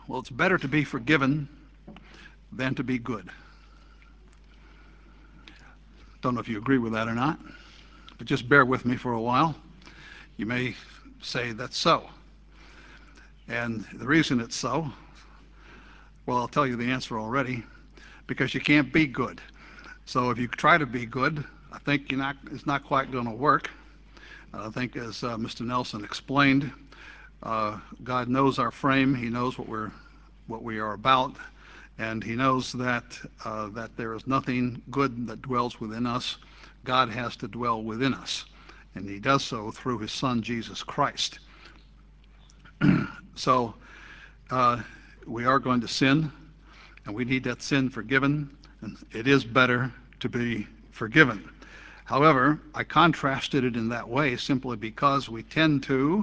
Well, it's better to be forgiven than to be good. Don't know if you agree with that or not, but just bear with me for a while. You may say that's so. And the reason it's so, well, I'll tell you the answer already, because you can't be good. So if you try to be good, I think it's not quite going to work. I think, as Mr. Nelson explained, God knows our frame. He knows what we are about, and He knows that there is nothing good that dwells within us. God has to dwell within us, and He does so through His Son Jesus Christ. So we are going to sin, and we need that sin forgiven, and it is better to be forgiven. However, I contrasted it in that way simply because we tend to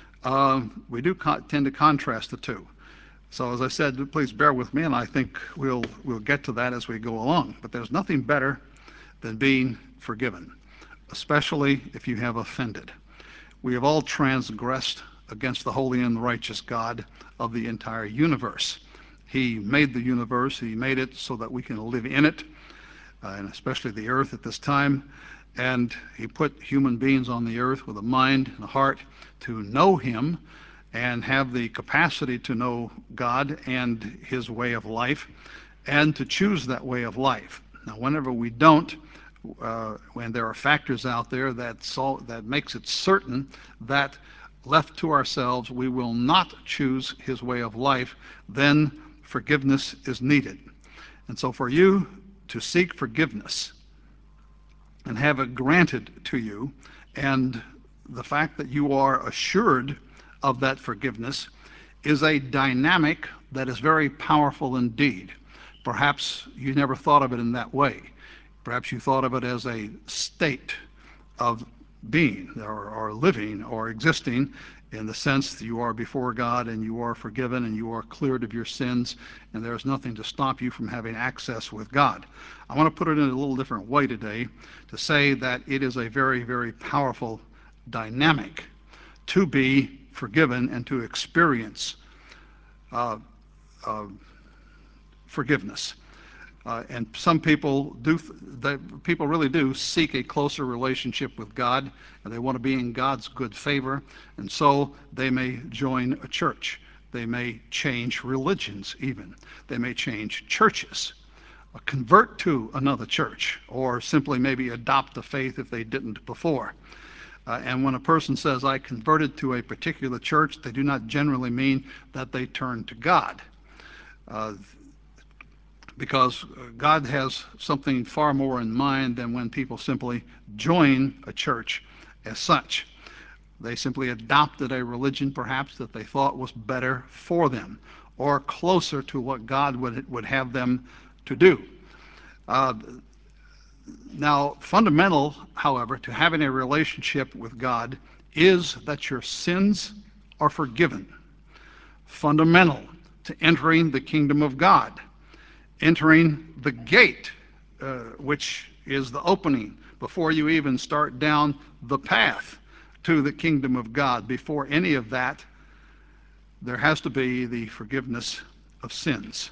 contrast the two. So as I said, please bear with me, and I think we'll get to that as we go along. But there's nothing better than being forgiven, especially if you have offended. We have all transgressed against the holy and righteous God of the entire universe. He made the universe. He made it so that we can live in it, and especially the earth at this time. And He put human beings on the earth with a mind and a heart to know Him and have the capacity to know God and His way of life and to choose that way of life. Now, whenever we don't, when there are factors out there that makes it certain that left to ourselves we will not choose His way of life, then forgiveness is needed. And so for you to seek forgiveness and have it granted to you, and the fact that you are assured of that forgiveness is a dynamic that is very powerful indeed. Perhaps you never thought of it in that way. Perhaps you thought of it as a state of being or living or existing, in the sense that you are before God and you are forgiven and you are cleared of your sins, and there is nothing to stop you from having access with God. I want to put it in a little different way today to say that it is a very, very powerful dynamic to be forgiven and to experience forgiveness. And some people people really do seek a closer relationship with God, and they want to be in God's good favor, and so they may join a church. They may change religions even. They may change churches, convert to another church, or simply maybe adopt the faith if they didn't before. And when a person says, I converted to a particular church, they do not generally mean that they turn to God. Because God has something far more in mind than when people simply join a church as such. They simply adopted a religion perhaps that they thought was better for them or closer to what God would have them to do. Now, fundamental, however, to having a relationship with God is that your sins are forgiven. Fundamental to entering the kingdom of God, entering the gate, which is the opening before you even start down the path to the kingdom of God. Before any of that, there has to be the forgiveness of sins.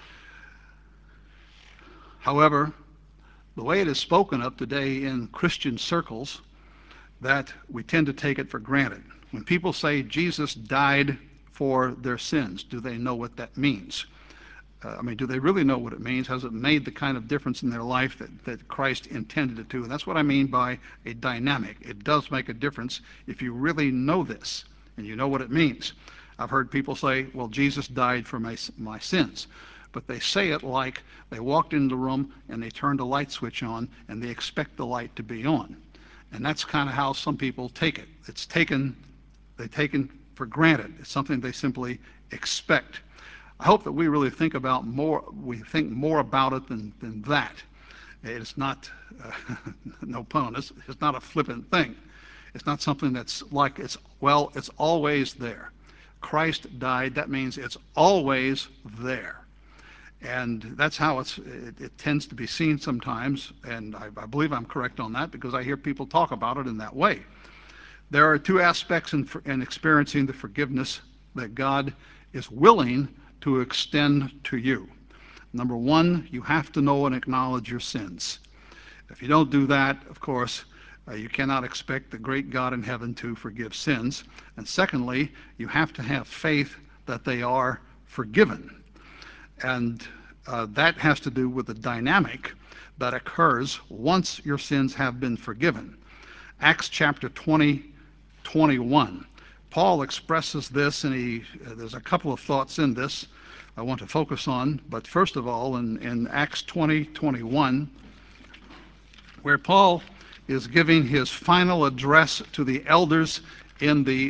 However, the way it is spoken of today in Christian circles, that we tend to take it for granted. When people say Jesus died for their sins, do they know what that means? Do they really know what it means? Has it made the kind of difference in their life that Christ intended it to? And that's what I mean by a dynamic. It does make a difference if you really know this and you know what it means. I've heard people say, well, Jesus died for my sins. But they say it like they walked into the room and they turned a light switch on and they expect the light to be on. And that's kind of how some people take it. They're taken for granted. It's something they simply expect. I hope that we really think more about it than that. It's not, no pun on this, it's not a flippant thing. It's not something that's like, it's always there. Christ died, that means it's always there. And that's how it tends to be seen sometimes, and I believe I'm correct on that because I hear people talk about it in that way. There are two aspects in experiencing the forgiveness that God is willing to extend to you. Number one, you have to know and acknowledge your sins. If you don't do that, of course, you cannot expect the great God in heaven to forgive sins. And secondly, you have to have faith that they are forgiven. And that has to do with the dynamic that occurs once your sins have been forgiven. Acts chapter 20, 21. Paul expresses this, and there's a couple of thoughts in this I want to focus on. But first of all, in Acts 20, 21, where Paul is giving his final address to the elders in the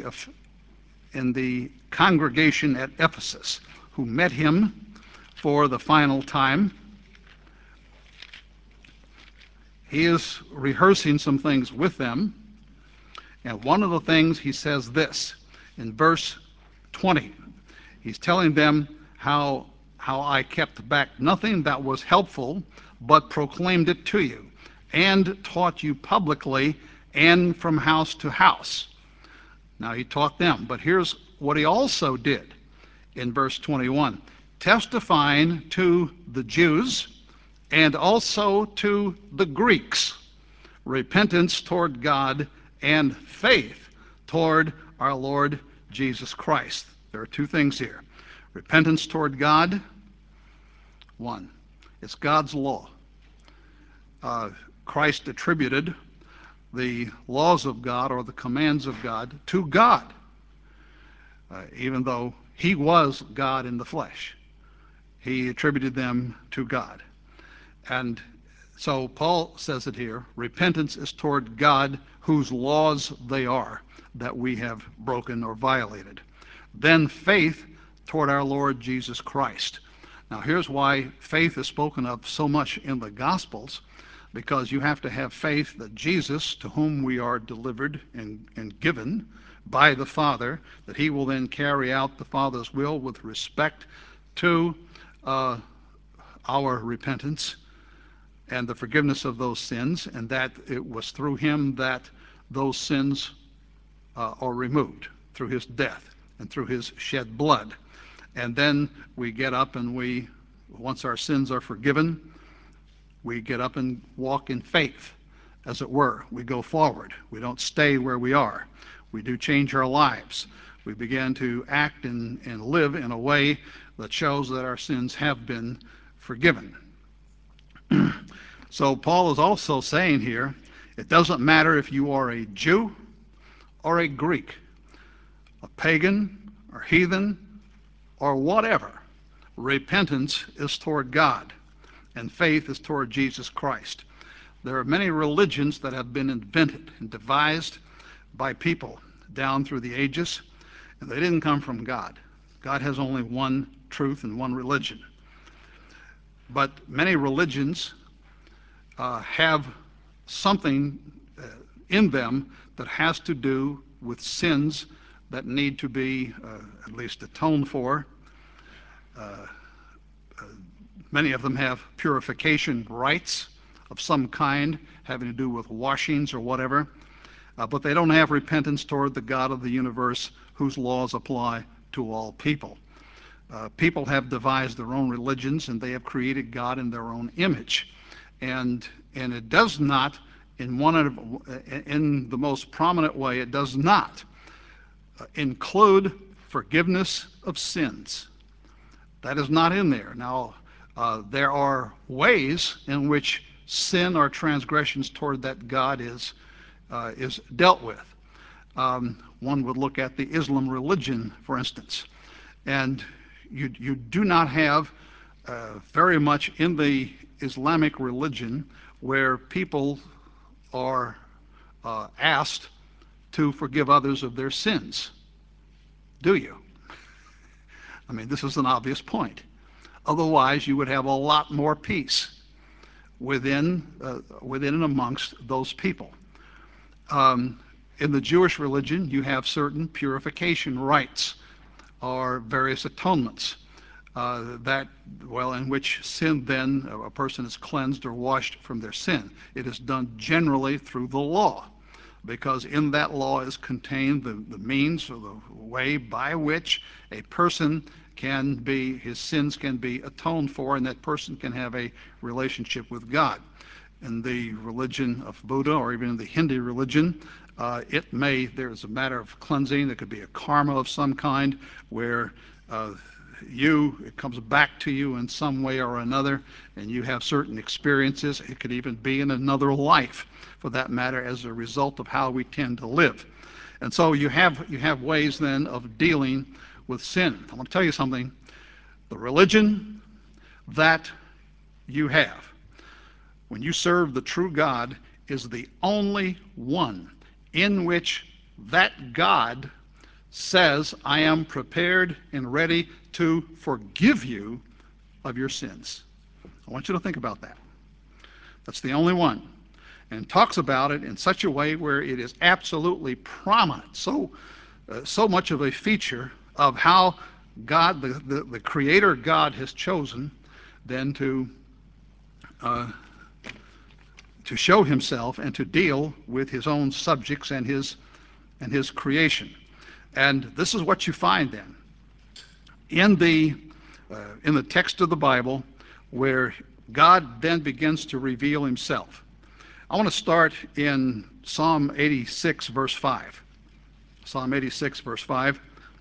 congregation at Ephesus, who met him for the final time. He is rehearsing some things with them, and one of the things he says this in verse 20. He's telling them how I kept back nothing that was helpful, but proclaimed it to you, and taught you publicly and from house to house. Now he taught them, but here's what he also did in verse 21. Testifying to the Jews and also to the Greeks, repentance toward God and faith toward our Lord Jesus Christ. There are two things here. Repentance toward God, one, it's God's law. Christ attributed the laws of God or the commands of God to God, even though he was God in the flesh. He attributed them to God. And so Paul says it here, repentance is toward God whose laws they are that we have broken or violated. Then faith toward our Lord Jesus Christ. Now here's why faith is spoken of so much in the Gospels, because you have to have faith that Jesus, to whom we are delivered and given by the Father, that he will then carry out the Father's will with respect to our repentance and the forgiveness of those sins, and that it was through him that those sins are removed, through his death and through his shed blood. And then we get up and once our sins are forgiven, we get up and walk in faith, as it were. We go forward. We don't stay where we are. We do change our lives. We begin to act and live in a way that shows that our sins have been forgiven. So Paul is also saying here, it doesn't matter if you are a Jew or a Greek, a pagan or heathen or whatever. Repentance is toward God, and faith is toward Jesus Christ. There are many religions that have been invented and devised by people down through the ages, and they didn't come from God. God has only one truth and one religion. But many religions have something in them that has to do with sins that need to be at least atoned for. Many of them have purification rites of some kind, having to do with washings or whatever, but they don't have repentance toward the God of the universe whose laws apply to all people. People have devised their own religions, and they have created God in their own image. And it does not, in the most prominent way, it does not include forgiveness of sins. That is not in there. Now, there are ways in which sin or transgressions toward that God is dealt with. One would look at the Islam religion, for instance, and you do not have very much in the Islamic religion where people are asked to forgive others of their sins. Do you? I mean, this is an obvious point. Otherwise, you would have a lot more peace within and amongst those people. In the Jewish religion, you have certain purification rites or various atonements in which sin then, a person is cleansed or washed from their sin. It is done generally through the law, because in that law is contained the means or the way by which a person his sins can be atoned for, and that person can have a relationship with God. In the religion of Buddha, or even in the Hindu religion, there's a matter of cleansing. There could be a karma of some kind where it comes back to you in some way or another, and you have certain experiences. It could even be in another life, for that matter, as a result of how we tend to live. And so you have ways then of dealing with sin. I'm going to tell you something. The religion that you have, when you serve the true God, is the only one in which that God says, I am prepared and ready to forgive you of your sins. I want you to think about that. That's the only one. And talks about it in such a way where it is absolutely prominent, so much of a feature of how God, the Creator God, has chosen then to show himself and to deal with his own subjects and his creation. And this is what you find then in the text of the Bible, where God then begins to reveal himself. I want to start in Psalm 86, verse 5. Psalm 86, verse 5.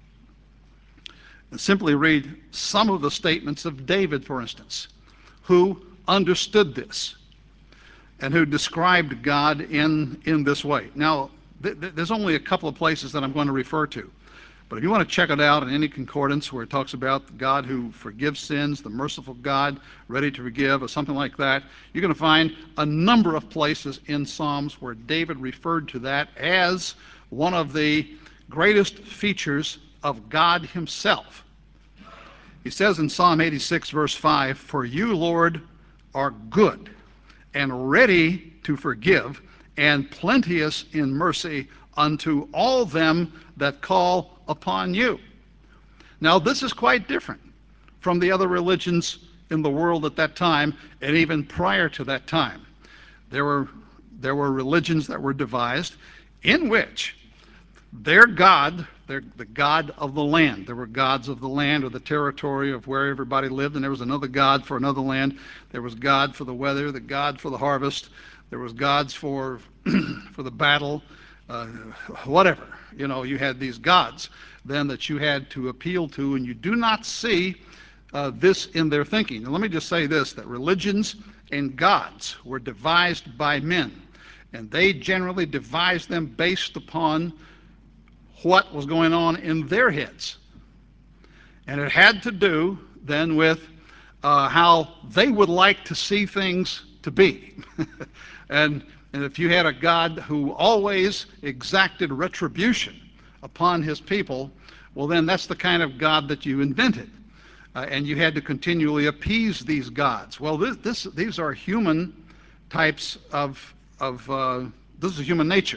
And simply read some of the statements of David, for instance, who understood this and who described God in this way. Now, there's only a couple of places that I'm going to refer to. But if you want to check it out in any concordance where it talks about the God who forgives sins, the merciful God, ready to forgive, or something like that, you're going to find a number of places in Psalms where David referred to that as one of the greatest features of God himself. He says in Psalm 86, verse 5, "For you, Lord, are good and ready to forgive, and plenteous in mercy unto all them that call upon you." Now, this is quite different from the other religions in the world at that time, and even prior to that time. There were religions that were devised in which their God, the God of the land, there were gods of the land or the territory of where everybody lived, and there was another God for another land. There was God for the weather, the God for the harvest. There was gods for the battle, whatever. You had these gods then that you had to appeal to, and you do not see this in their thinking. And let me just say this, that religions and gods were devised by men, and they generally devised them based upon what was going on in their heads. And it had to do then with how they would like to see things to be. And if you had a God who always exacted retribution upon his people, well, then that's the kind of God that you invented. And you had to continually appease these gods. Well, these are human types this is human nature,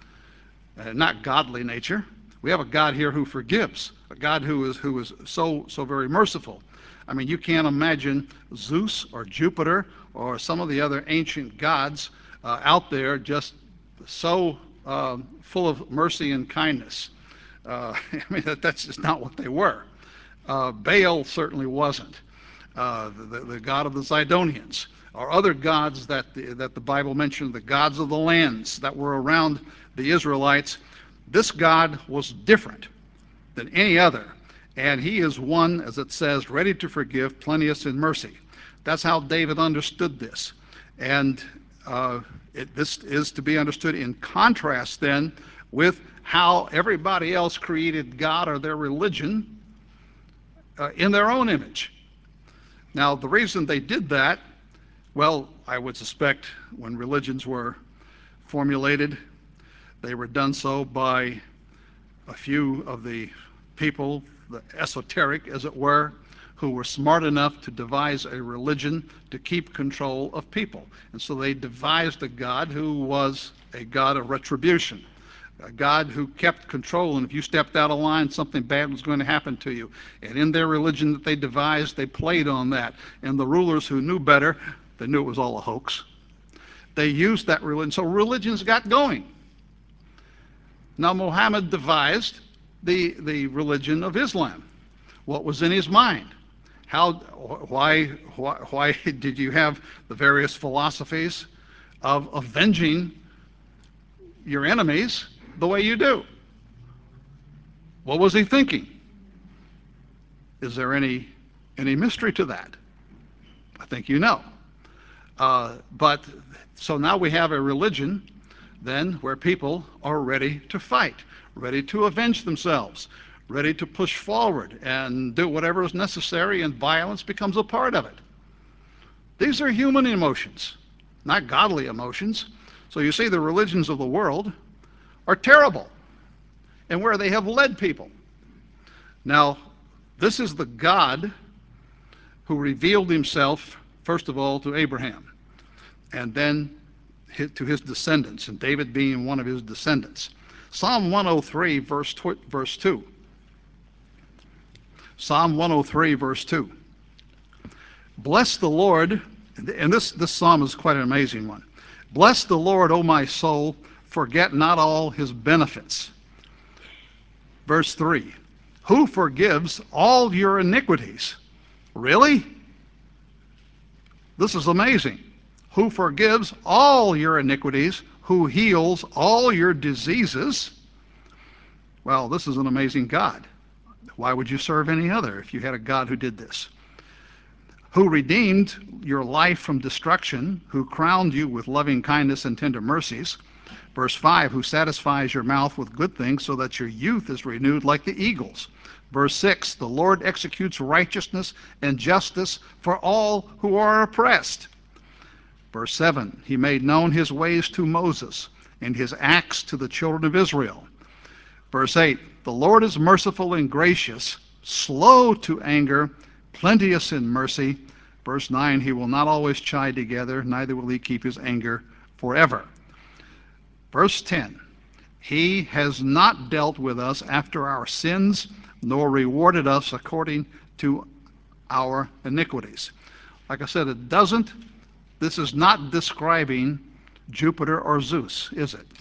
not godly nature. We have a God here who forgives, a God who is so very merciful. I mean, you can't imagine Zeus or Jupiter or some of the other ancient gods out there just so full of mercy and kindness. I mean, that's just not what they were. Baal certainly wasn't. The god of the Zidonians, or other gods that the Bible mentioned, the gods of the lands that were around the Israelites. This God was different than any other, and he is one, as it says, ready to forgive, plenteous in mercy. That's how David understood this. And this is to be understood in contrast then with how everybody else created God or their religion in their own image. Now, the reason they did that, well, I would suspect when religions were formulated, they were done so by a few of the people, the esoteric, as it were, who were smart enough to devise a religion to keep control of people. And so they devised a God who was a God of retribution, a God who kept control, and if you stepped out of line, something bad was going to happen to you. And in their religion that they devised, they played on that. And the rulers who knew better, they knew it was all a hoax. They used that religion, so religions got going. Now, Muhammad devised the religion of Islam, What was in his mind? Why did you have the various philosophies of avenging your enemies the way you do? What was he thinking? Is there any mystery to that? I think you know. But so now we have a religion then where people are ready to fight, ready to avenge themselves, ready to push forward and do whatever is necessary, and violence becomes a part of it. These are human emotions, not godly emotions. So you see, the religions of the world are terrible and where they have led people. Now, this is the God who revealed himself, first of all, to Abraham, and then to his descendants, and David being one of his descendants. Psalm 103, verse 2. Psalm 103, verse 2. Bless the Lord, and this psalm is quite an amazing one. Bless the Lord, O my soul, forget not all his benefits. Verse 3. Who forgives all your iniquities? Really? This is amazing. Who forgives all your iniquities, who heals all your diseases. Well, this is an amazing God. Why would you serve any other if you had a God who did this? Who redeemed your life from destruction, who crowned you with loving kindness and tender mercies. Verse 5, who satisfies your mouth with good things so that your youth is renewed like the eagles. Verse 6, the Lord executes righteousness and justice for all who are oppressed. Verse 7, he made known his ways to Moses and his acts to the children of Israel. Verse 8, the Lord is merciful and gracious, slow to anger, plenteous in mercy. Verse 9, he will not always chide together, neither will he keep his anger forever. Verse 10, he has not dealt with us after our sins, nor rewarded us according to our iniquities. Like I said, this is not describing Jupiter or Zeus, is it?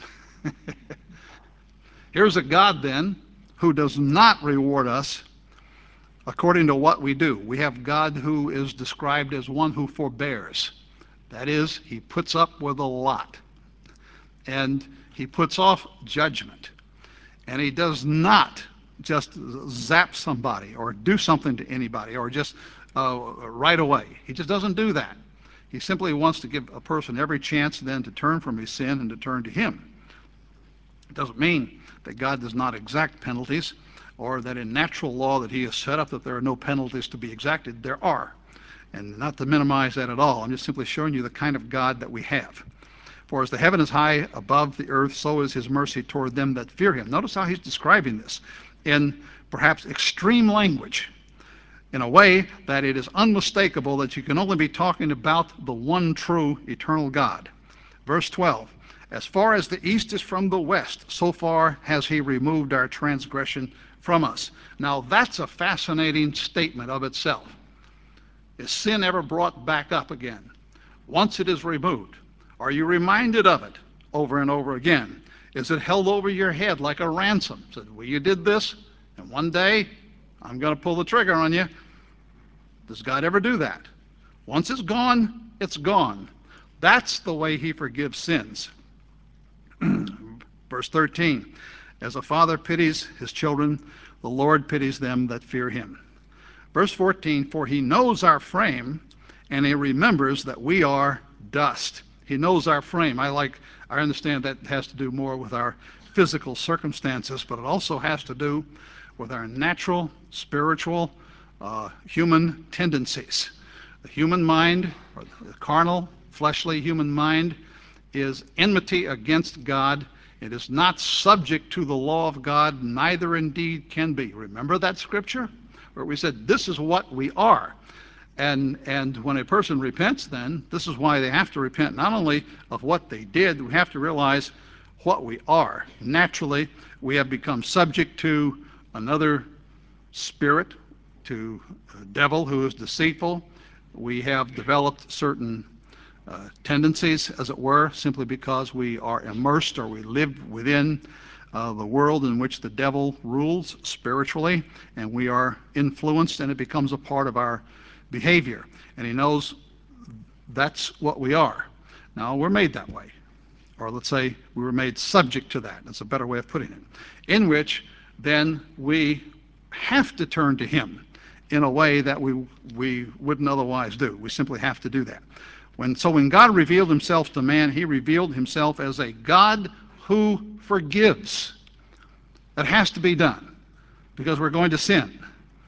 Here's a God then who does not reward us according to what we do. We have God who is described as one who forbears. That is, he puts up with a lot. And he puts off judgment. And he does not just zap somebody or do something to anybody or just right away. He just doesn't do that. He simply wants to give a person every chance then to turn from his sin and to turn to him. It doesn't mean that God does not exact penalties, or that in natural law that he has set up that there are no penalties to be exacted. There are. And not to minimize that at all. I'm just simply showing you the kind of God that we have. For as the heaven is high above the earth, so is his mercy toward them that fear him. Notice how he's describing this in perhaps extreme language, in a way that it is unmistakable that you can only be talking about the one true eternal God. Verse 12, as far as the east is from the west, so far has he removed our transgression from us. Now that's a fascinating statement of itself. Is sin ever brought back up again? Once it is removed, are you reminded of it over and over again? Is it held over your head like a ransom? Said, well, you did this, and one day I'm going to pull the trigger on you. Does God ever do that? Once it's gone, it's gone. That's the way he forgives sins. Verse 13, as a father pities his children, the Lord pities them that fear him. Verse 14, for he knows our frame, and he remembers that we are dust. He knows our frame. I understand that has to do more with our physical circumstances, but it also has to do with our natural, spiritual, human tendencies. The human mind, or the carnal, fleshly human mind, is enmity against God. It is not subject to the law of God, neither indeed can be. Remember that scripture where we said this is what we are. And when a person repents, then this is why they have to repent, not only of what they did, we have to realize what we are. Naturally, we have become subject to another spirit, to a devil who is deceitful. We have developed certain tendencies, as it were, simply because we are immersed or we live within the world in which the devil rules spiritually, and we are influenced, and it becomes a part of our behavior. And he knows that's what we are. Now, we're made that way. Or let's say we were made subject to that. That's a better way of putting it. In which then we have to turn to him in a way that we wouldn't otherwise do. We simply have to do that. When God revealed himself to man, he revealed himself as a God who forgives. That has to be done because we're going to sin.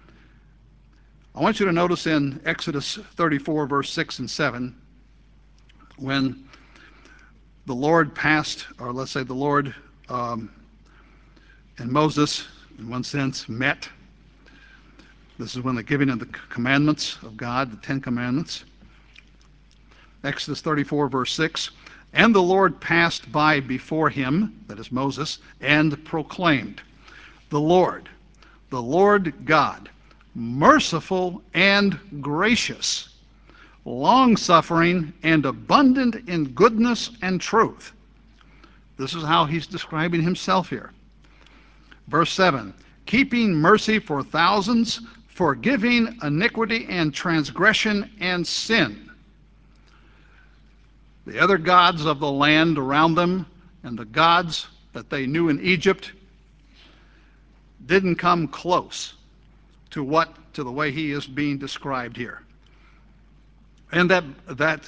I want you to notice in Exodus 34, verse 6 and 7, when the Lord passed, or let's say the Lord and Moses, in one sense, met. This is when the giving of the commandments of God, the Ten Commandments. Exodus 34, verse 6, and the Lord passed by before him, that is Moses, and proclaimed, the Lord God, merciful and gracious, long-suffering and abundant in goodness and truth. This is how he's describing himself here. Verse 7, keeping mercy for thousands, forgiving iniquity and transgression and sin. The other gods of the land around them and the gods that they knew in Egypt didn't come close to the way he is being described here. And that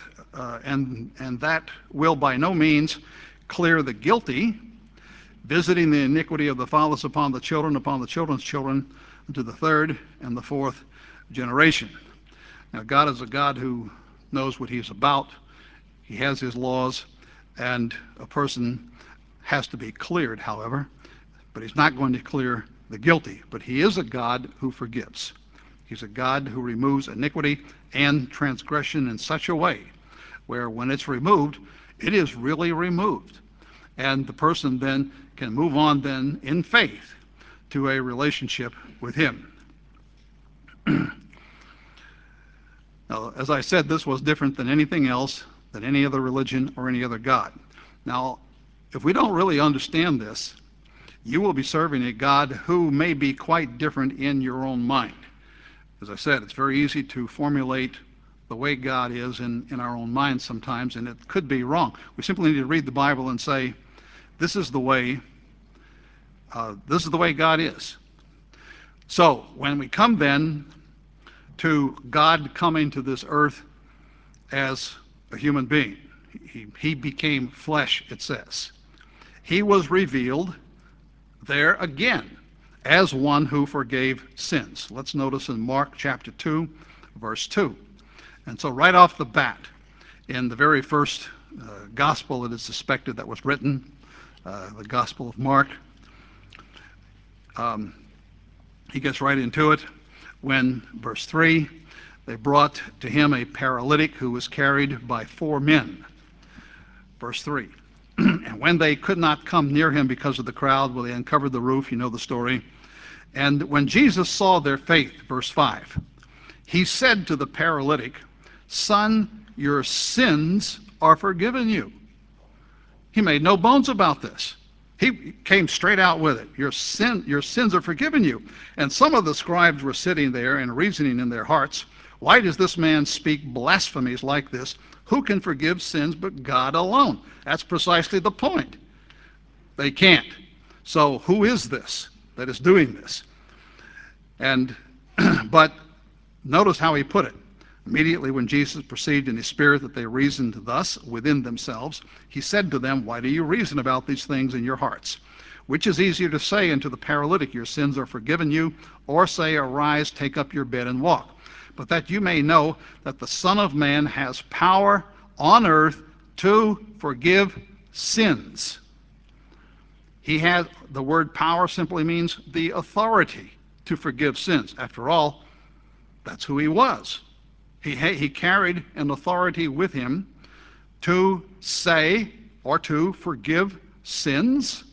will by no means clear the guilty, visiting the iniquity of the fathers upon the children's children, to the third and the fourth generation. Now, God is a God who knows what he's about. He has his laws, and a person has to be cleared, however, but he's not going to clear the guilty. But he is a God who forgives. He's a God who removes iniquity and transgression in such a way where when it's removed, it is really removed. And the person then can move on then in faith to a relationship with him. Now, as I said, this was different than anything else, than any other religion or any other God. Now, if we don't really understand this, you will be serving a God who may be quite different in your own mind. As I said, it's very easy to formulate the way God is in our own minds sometimes, and it could be wrong. We simply need to read the Bible and say, this is the way God is. So when we come then to God coming to this earth as a human being, he became flesh, it says. He was revealed there again as one who forgave sins. Let's notice in Mark chapter 2, verse 2. And so right off the bat, in the very first gospel it is suspected that was written, the Gospel of Mark, he gets right into it when, verse 3, they brought to him a paralytic who was carried by 4 men. Verse 3, and when they could not come near him because of the crowd, well, they uncovered the roof, you know the story. And when Jesus saw their faith, verse 5, he said to the paralytic, son, your sins are forgiven you. He made no bones about this. He came straight out with it. Your sins are forgiven you. And some of the scribes were sitting there and reasoning in their hearts, why does this man speak blasphemies like this? Who can forgive sins but God alone? That's precisely the point. They can't. So who is this that is doing this? And but notice how he put it. Immediately when Jesus perceived in his spirit that they reasoned thus within themselves, he said to them, why do you reason about these things in your hearts? Which is easier to say unto the paralytic, your sins are forgiven you, or say, arise, take up your bed and walk. But that you may know that the Son of Man has power on earth to forgive sins. He has, the word power simply means the authority to forgive sins. After all, that's who he was. He carried an authority with him to say or to forgive sins.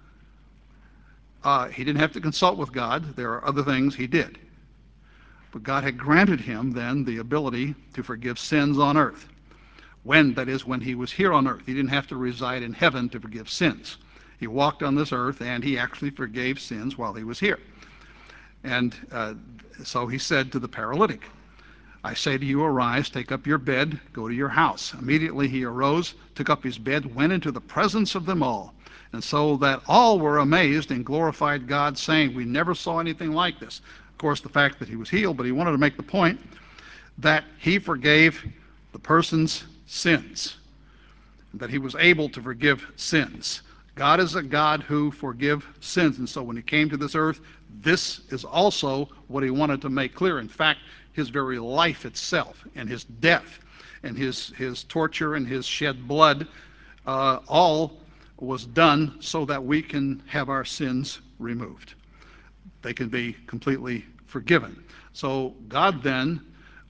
He didn't have to consult with God. There are other things he did. But God had granted him then the ability to forgive sins on earth. That is, when he was here on earth. He didn't have to reside in heaven to forgive sins. He walked on this earth, and he actually forgave sins while he was here. And so he said to the paralytic, I say to you, arise, take up your bed, go to your house. Immediately he arose, took up his bed, went into the presence of them all. And so that all were amazed and glorified God, saying, we never saw anything like this. Of course, the fact that he was healed, but he wanted to make the point that he forgave the person's sins, that he was able to forgive sins. God is a God who forgives sins, and so when he came to this earth, this is also what he wanted to make clear. In fact, his very life itself and his death and his torture and his shed blood all was done so that we can have our sins removed. They can be completely forgiven. So God then,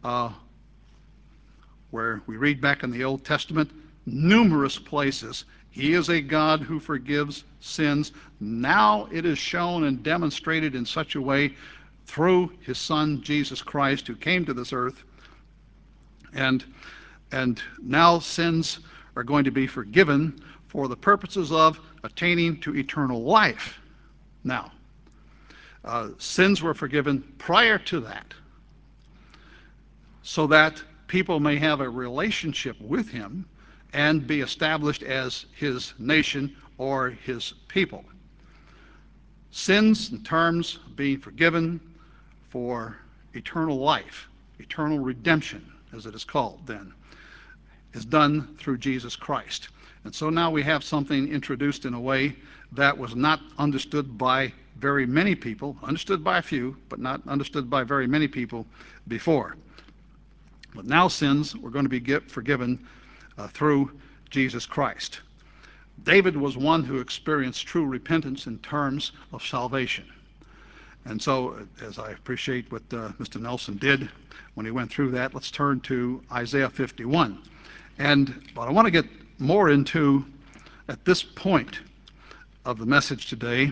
where we read back in the Old Testament, numerous places, he is a God who forgives sins. Now it is shown and demonstrated in such a way through his Son, Jesus Christ, who came to this earth. And now sins are going to be forgiven for the purposes of attaining to eternal life. Now, sins were forgiven prior to that, so that people may have a relationship with him and be established as his nation or his people. Sins in terms of being forgiven for eternal life, eternal redemption, as it is called then, is done through Jesus Christ. And so now we have something introduced in a way that was not understood by very many people, understood by a few, but not understood by very many people before. But now sins were going to be forgiven through Jesus Christ. David was one who experienced true repentance in terms of salvation. And so, as I appreciate what Mr. Nelson did when he went through that, let's turn to Isaiah 51. And what I want to get more into at this point of the message today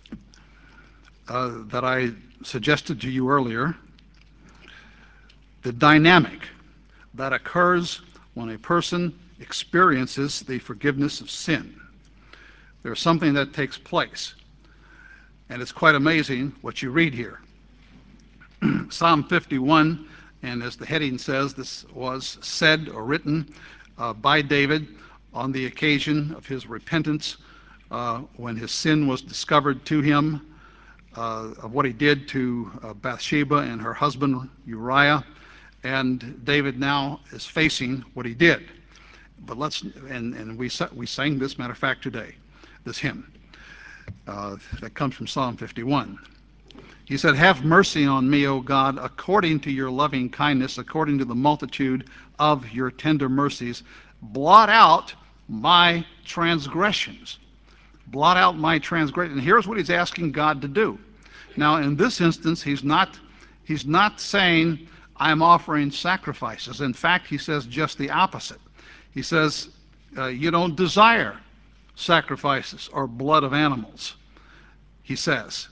that I suggested to you earlier, the dynamic that occurs when a person experiences the forgiveness of sin. There's something that takes place, and it's quite amazing what you read here. Psalm 51, and as the heading says, this was said or written by David on the occasion of his repentance when his sin was discovered to him, of what he did to Bathsheba and her husband Uriah. And David now is facing what he did. But we sang this, matter of fact, today, this hymn that comes from Psalm 51. He said, have mercy on me, O God, according to your loving kindness, according to the multitude of your tender mercies. Blot out my transgressions. Blot out my transgressions. And here's what he's asking God to do. Now, in this instance, he's not saying, I'm offering sacrifices. In fact, he says just the opposite. He says, you don't desire sacrifices or blood of animals, he says.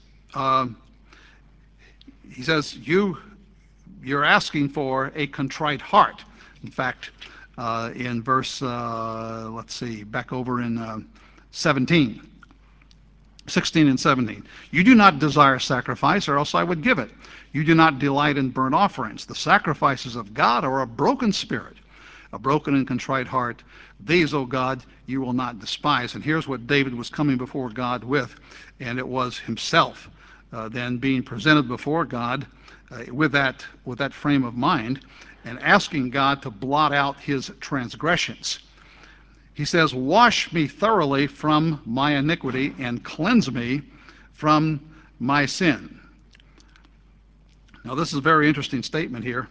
You're asking for a contrite heart. In fact, in verse, let's see, back over in 16 and 17. You do not desire sacrifice, or else I would give it. You do not delight in burnt offerings. The sacrifices of God are a broken spirit, a broken and contrite heart. These, O God, you will not despise. And here's what David was coming before God with, and it was himself then being presented before God with that frame of mind and asking God to blot out his transgressions. He says, wash me thoroughly from my iniquity and cleanse me from my sin. Now, this is a very interesting statement here.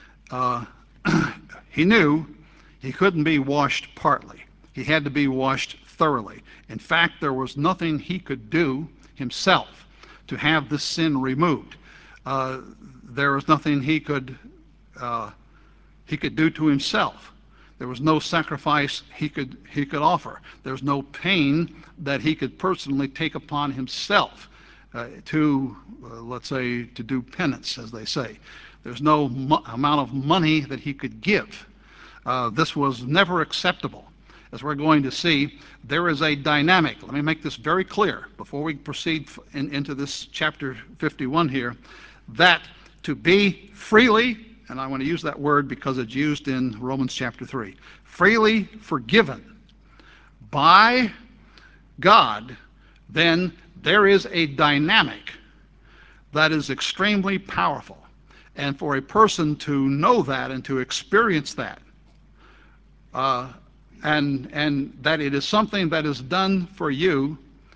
He knew he couldn't be washed partly. He had to be washed thoroughly. In fact, there was nothing he could do himself to have this sin removed. There was nothing he could do to himself. There was no sacrifice he could offer. There was no pain that he could personally take upon himself let's say, to do penance, as they say. There's no amount of money that he could give. This was never acceptable. as we're going to see, there is a dynamic. Let me make this very clear before we proceed into this chapter 51 here, that to be freely, and I want to use that word because it's used in Romans chapter 3, freely forgiven by God, then there is a dynamic that is extremely powerful. And for a person to know that and to experience that, and that it is something that is done for you,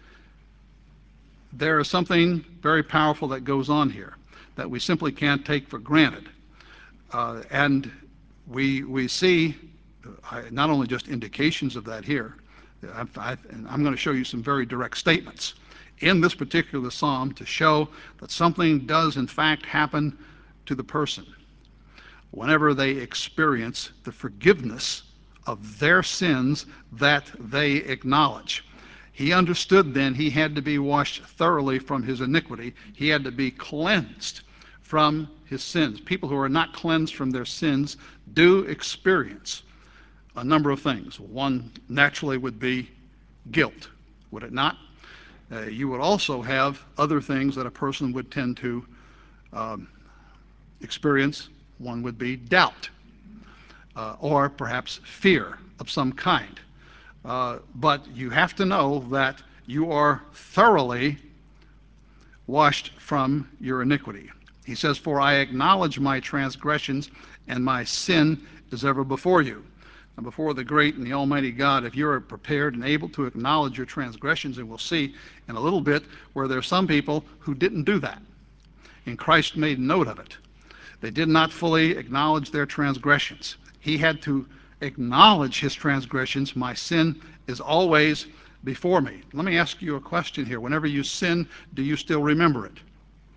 there is something very powerful that goes on here that we simply can't take for granted. And we see not only just indications of that here, and I'm going to show you some very direct statements in this particular psalm to show that something does in fact happen to the person whenever they experience the forgiveness of their sins that they acknowledge. He understood then he had to be washed thoroughly from his iniquity. He had to be cleansed from his sins. People who are not cleansed from their sins do experience a number of things. One naturally would be guilt, would it not? You would also have other things that a person would tend to experience. One would be doubt, or perhaps fear of some kind. But you have to know that you are thoroughly washed from your iniquity. He says, "For I acknowledge my transgressions, and my sin is ever before you." And before the great and the almighty God, if you're prepared and able to acknowledge your transgressions, and we'll see in a little bit where there are some people who didn't do that, and Christ made note of it. They did not fully acknowledge their transgressions. He had to acknowledge his transgressions. My sin is always before me. Let me ask you a question here. Whenever you sin, do you still remember it?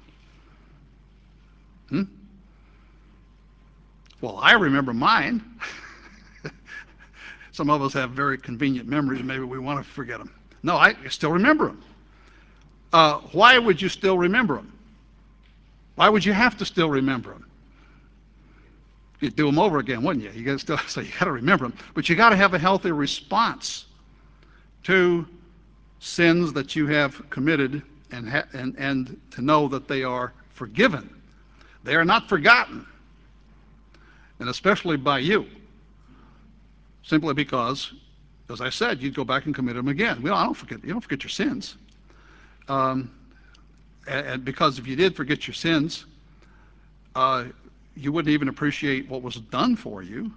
Well, I remember mine. Some of us have very convenient memories. Maybe we want to forget them. No, I still remember them. Why would you still remember them? Why would you have to still remember them? You'd do them over again, wouldn't you? You got to so you got to remember them, but you got to have a healthy response to sins that you have committed, and to know that they are forgiven. They are not forgotten, and especially by you, simply because, as I said, you'd go back and commit them again. Well, you don't forget your sins, and because if you did forget your sins, you wouldn't even appreciate what was done for you,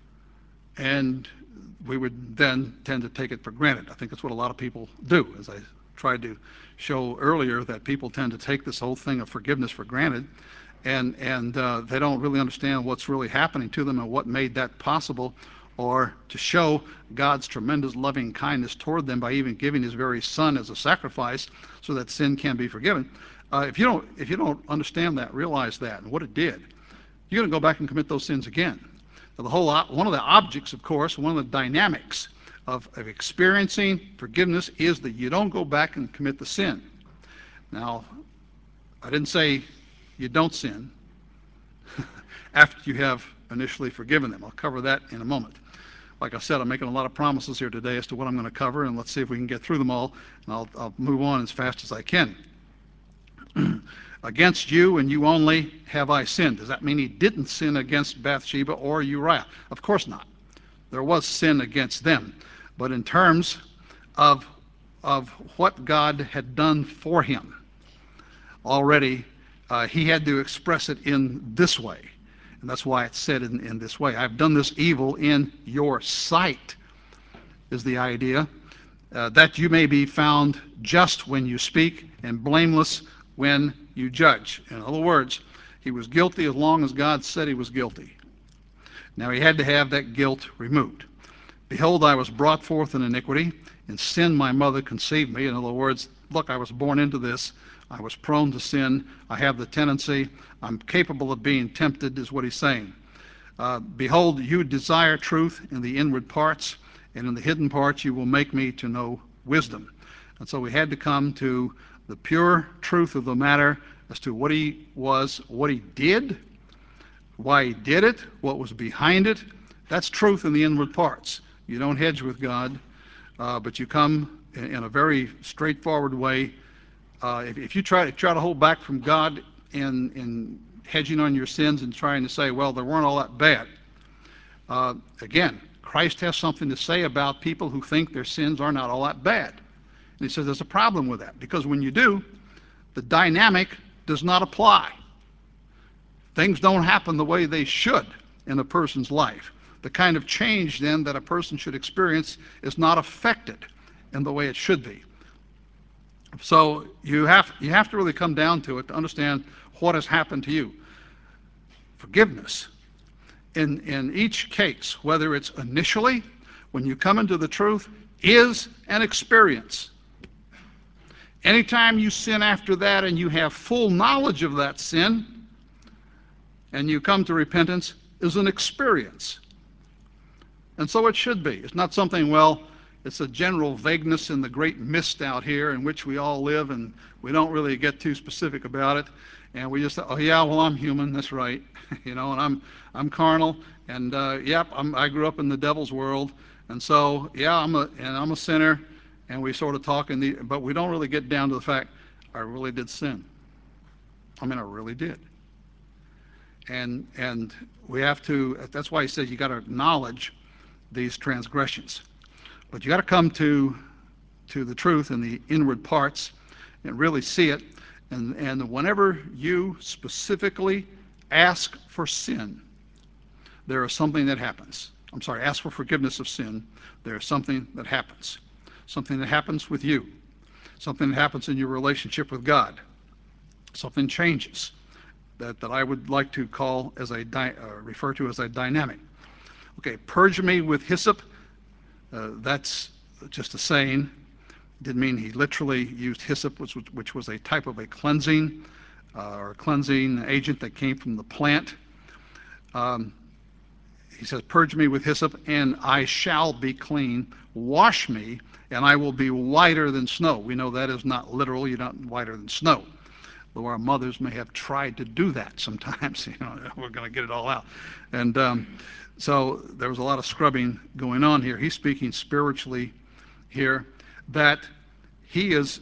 and we would then tend to take it for granted. I think that's what a lot of people do. As I tried to show earlier, that people tend to take this whole thing of forgiveness for granted, and they don't really understand what's really happening to them and what made that possible, or to show God's tremendous loving kindness toward them by even giving his very son as a sacrifice so that sin can be forgiven. If you don't understand that, realize that and what it did, you're going to go back and commit those sins again. Now, one of the objects, of course, one of the dynamics of experiencing forgiveness is that you don't go back and commit the sin. Now, I didn't say you don't sin after you have initially forgiven them. I'll cover that in a moment. Like I said, I'm making a lot of promises here today as to what I'm going to cover, and let's see if we can get through them all, and I'll move on as fast as I can. Against you and you only have I sinned. Does that mean he didn't sin against Bathsheba or Uriah? Of course not. There was sin against them. But in terms of what God had done for him already, he had to express it in this way. And that's why it's said in this way. I've done this evil in your sight, is the idea, that you may be found just when you speak and blameless when you judge. In other words, he was guilty as long as God said he was guilty. Now he had to have that guilt removed. Behold, I was brought forth in iniquity. In sin my mother conceived me. In other words, look, I was born into this. I was prone to sin. I have the tendency. I'm capable of being tempted, is what he's saying. Behold, you desire truth in the inward parts, and in the hidden parts you will make me to know wisdom. And so we had to come to the pure truth of the matter as to what he was, what he did, why he did it, what was behind it. That's truth in the inward parts. You don't hedge with God, but you come in a very straightforward way. If you try to hold back from God in hedging on your sins and trying to say, well, they weren't all that bad. Again, Christ has something to say about people who think their sins are not all that bad. And he says there's a problem with that, because when you do, the dynamic does not apply. Things don't happen the way they should in a person's life. The kind of change then that a person should experience is not affected in the way it should be. So you have to really come down to it to understand what has happened to you. Forgiveness. In each case, whether it's initially, when you come into the truth, is an experience. Anytime you sin after that and you have full knowledge of that sin, and you come to repentance, is an experience. And so it should be. It's not something, well, it's a general vagueness in the great mist out here in which we all live, and we don't really get too specific about it. And we just, oh yeah, well, I'm human, that's right. And I'm carnal, and yep, I grew up in the devil's world, and so yeah, I'm a sinner, and we sort of talk, but we don't really get down to the fact, I really did sin. I mean, I really did. And we have to, that's why he says you got to acknowledge these transgressions. But you got to come to the truth in the inward parts and really see it. And whenever you specifically ask for sin, there is something that happens. I'm sorry, ask for forgiveness of sin, there is something that happens. Something that happens with you. Something that happens in your relationship with God. Something changes that I would like to call as refer to as a dynamic. Okay, purge me with hyssop. That's just a saying. Didn't mean he literally used hyssop, which was a type of a cleansing or a cleansing agent that came from the plant. He says, purge me with hyssop, and I shall be clean. Wash me, and I will be whiter than snow. We know that is not literal. You're not whiter than snow. Though our mothers may have tried to do that sometimes. We're going to get it all out. And so there was a lot of scrubbing going on here. He's speaking spiritually here, that he is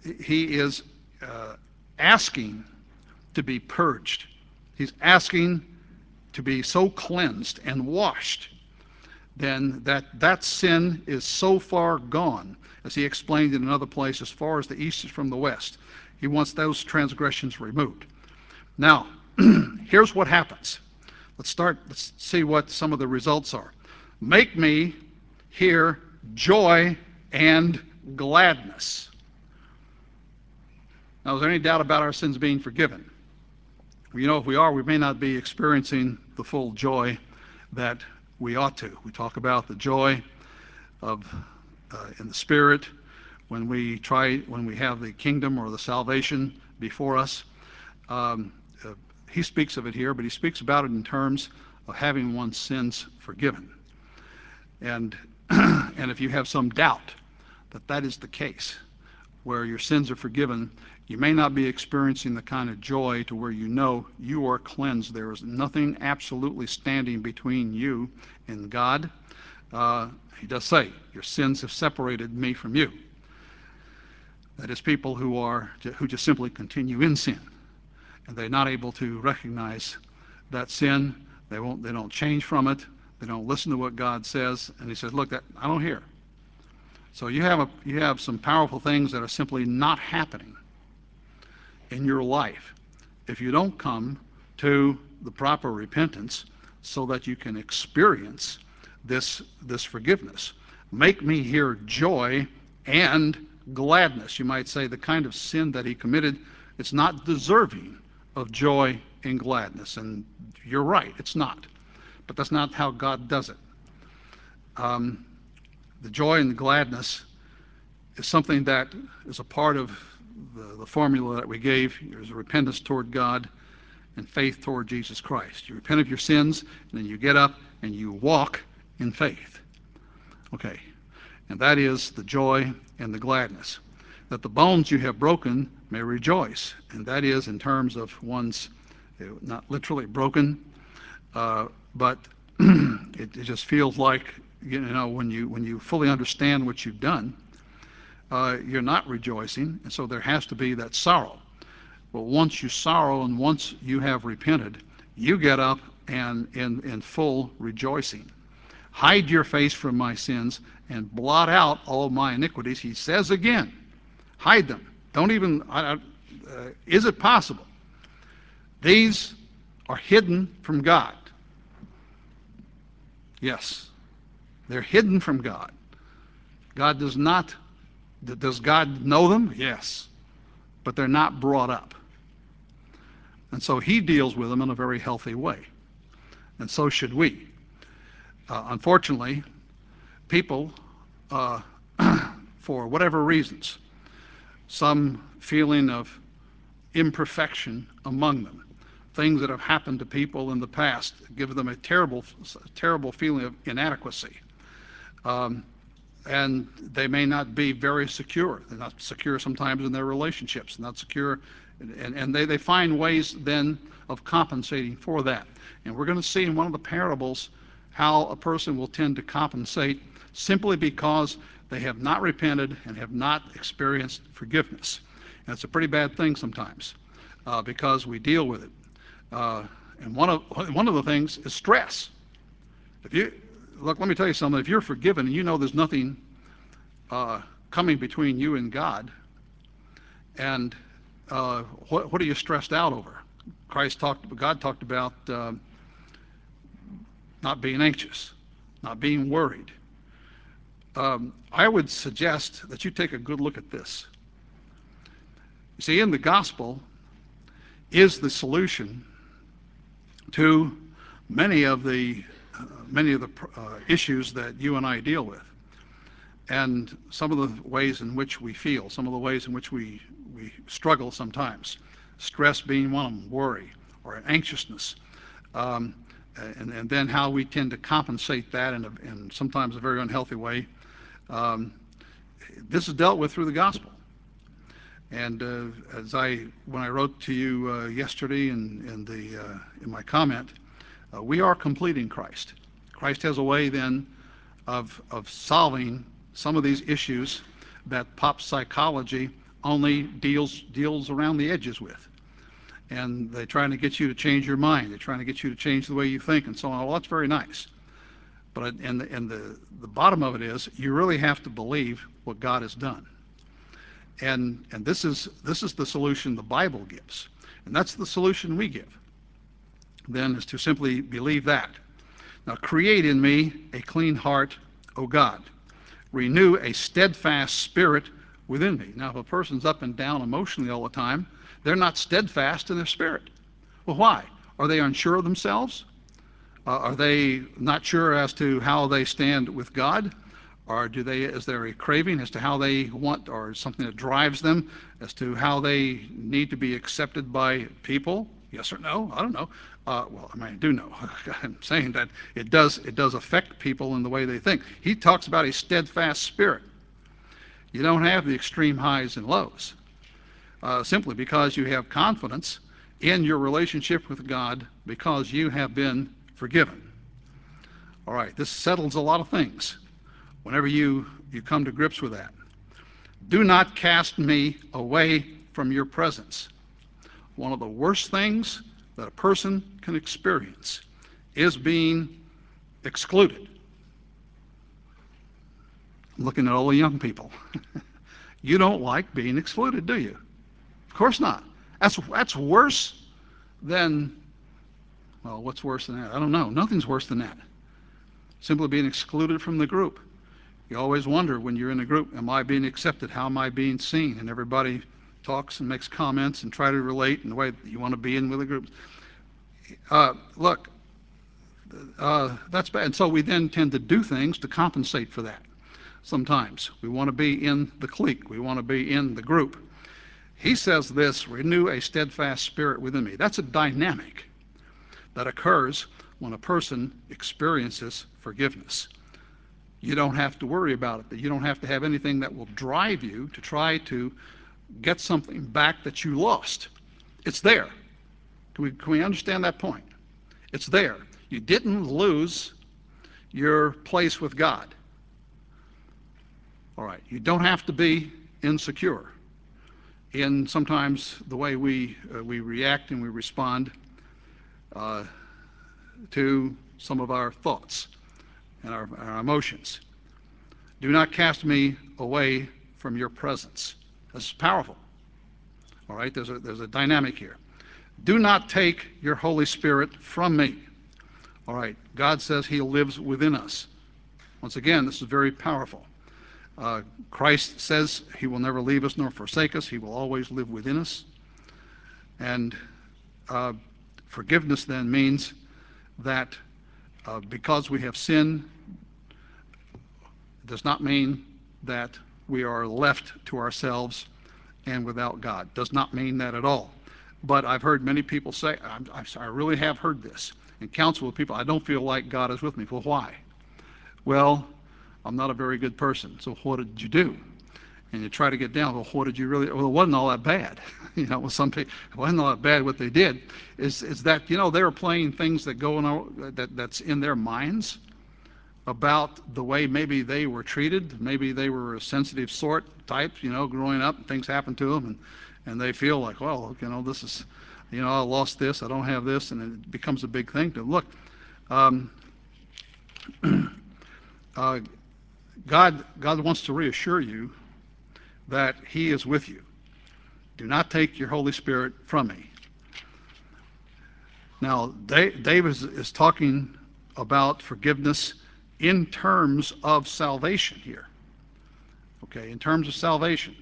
asking to be purged. He's asking to be so cleansed and washed then that sin is so far gone, as he explained in another place, as far as the east is from the west. He wants those transgressions removed. Now, here's what happens. Let's see what some of the results are. Make me hear joy and gladness. Now, is there any doubt about our sins being forgiven? If we are, we may not be experiencing the full joy that we ought to. We talk about the joy of in the Spirit when we have the kingdom or the salvation before us. He speaks of it here, but he speaks about it in terms of having one's sins forgiven. And if you have some doubt that that is the case, where your sins are forgiven, you may not be experiencing the kind of joy to where you know you are cleansed. There is nothing absolutely standing between you and God. He does say, your sins have separated me from you. That is, people who just simply continue in sin, and they're not able to recognize that sin. They don't change from it. They don't listen to what God says. And he says, look, I don't hear. So you have some powerful things that are simply not happening in your life if you don't come to the proper repentance so that you can experience this forgiveness. Make me hear joy and gladness. You might say the kind of sin that he committed, it's not deserving of joy and gladness. And you're right, it's not. But that's not how God does it. The joy and the gladness is something that is a part of the formula that we gave. There's a repentance toward God and faith toward Jesus Christ. You repent of your sins, and then you get up and you walk in faith. Okay. And that is the joy and the gladness. That the bones you have broken may rejoice. And that is in terms of one's, not literally broken, but it just feels like when you fully understand what you've done, you're not rejoicing, and so there has to be that sorrow. But once you sorrow and once you have repented, you get up and in full rejoicing. Hide your face from my sins and blot out all my iniquities. He says again, hide them. Don't even, is it possible? These are hidden from God. Yes, they're hidden from God. God does not, does God know them? Yes, but they're not brought up. And so he deals with them in a very healthy way. And so should we. Unfortunately, people, for whatever reasons, some feeling of imperfection among them, things that have happened to people in the past give them a terrible, terrible feeling of inadequacy. And they may not be very secure. They're not secure sometimes in their relationships, not secure, and they find ways then of compensating for that. And we're going to see in one of the parables how a person will tend to compensate simply because they have not repented and have not experienced forgiveness. And it's a pretty bad thing sometimes because we deal with it. And one of the things is stress. If you look, let me tell you something. If you're forgiven and you know there's nothing coming between you and God, and what are you stressed out over? God talked about not being anxious, not being worried. I would suggest that you take a good look at this. You see, in the gospel is the solution to many of the issues that you and I deal with, and some of the ways in which we feel, some of the ways in which we struggle sometimes. Stress being one of them, worry or anxiousness, and then how we tend to compensate that in sometimes a very unhealthy way. This is dealt with through the gospel. And when I wrote to you yesterday in my comment, we are complete in Christ. Christ has a way then of solving some of these issues that pop psychology only deals around the edges with. And they're trying to get you to change your mind. They're trying to get you to change the way you think and so on. Well, that's very nice. But the bottom of it is you really have to believe what God has done. And this is the solution the Bible gives. And that's the solution we give. Then is to simply believe that. Now, create in me a clean heart, O God. Renew a steadfast spirit within me. Now, if a person's up and down emotionally all the time, they're not steadfast in their spirit. Well, why? Are they unsure of themselves? Are they not sure as to how they stand with God? Or is there a craving as to how they want, or something that drives them as to how they need to be accepted by people? Yes or no? I don't know. Well, I mean, I do know. I'm saying that it does affect people in the way they think. He talks about a steadfast spirit. You don't have the extreme highs and lows, simply because you have confidence in your relationship with God because you have been forgiven. All right, this settles a lot of things whenever you come to grips with that. Do not cast me away from your presence. One of the worst things that a person can experience is being excluded. I'm looking at all the young people. You don't like being excluded, do you? Of course not. That's worse than, well, what's worse than that? I don't know. Nothing's worse than that. Simply being excluded from the group. You always wonder when you're in a group, am I being accepted? How am I being seen? And everybody talks and makes comments and try to relate in the way that you want to be in with a group. Look, that's bad. And so we then tend to do things to compensate for that. Sometimes we want to be in the clique. We want to be in the group. He says this, renew a steadfast spirit within me. That's a dynamic that occurs when a person experiences forgiveness. You don't have to worry about it. You don't have to have anything that will drive you to try to get something back that you lost. It's there. Can we understand that point? It's there. You didn't lose your place with God. All right, you don't have to be insecure in sometimes the way we react and we respond uh, to some of our thoughts and our emotions. Do not cast me away from your presence. This is powerful. All right, there's a dynamic here. Do not take your Holy Spirit from me. All right, God says he lives within us. Once again, this is very powerful. Christ says he will never leave us nor forsake us. He will always live within us. And forgiveness then means that because we have sinned, it does not mean that we are left to ourselves and without God. Does not mean that at all. But I've heard many people say, I really have heard this, and counsel with people, I don't feel like God is with me. Well, why? Well, I'm not a very good person, so what did you do? And you try to get down, well, what did you really, well, it wasn't all that bad. With some people, it wasn't all that bad what they did. Is that, they were playing things that go on, that's in their minds about the way maybe they were treated. Maybe they were a sensitive sort type, growing up, things happened to them, and they feel like, well, this is, I lost this, I don't have this, and it becomes a big thing to them. Look, God wants to reassure you that he is with you. Do not take your Holy Spirit from me. Now, David is talking about forgiveness in terms of salvation here. Okay, in terms of salvation.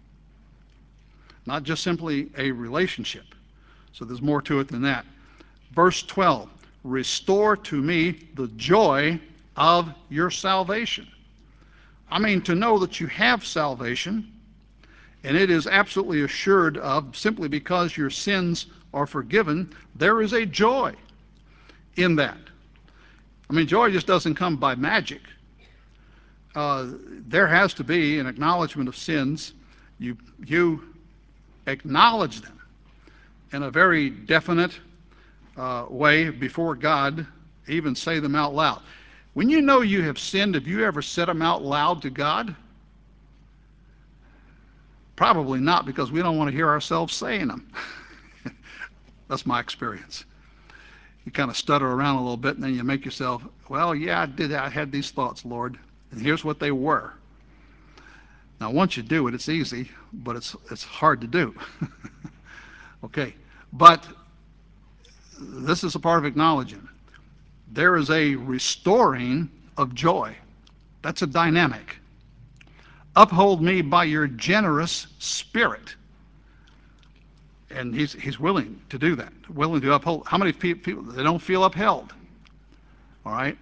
Not just simply a relationship. So there's more to it than that. Verse 12, restore to me the joy of your salvation. I mean, to know that you have salvation, and it is absolutely assured of simply because your sins are forgiven, there is a joy in that. I mean, joy just doesn't come by magic. There has to be an acknowledgement of sins. You acknowledge them in a very definite way before God, even say them out loud. When you know you have sinned, have you ever said them out loud to God? Probably not, because we don't want to hear ourselves saying them. That's my experience. You kind of stutter around a little bit, and then you make yourself, well, yeah, I had these thoughts, Lord, and here's what they were. Now, once you do it, it's easy, but it's hard to do. Okay, but this is a part of acknowledging. There is a restoring of joy. That's a dynamic. Uphold me by your generous spirit. And he's willing to do that, willing to uphold. How many people, they don't feel upheld? All right?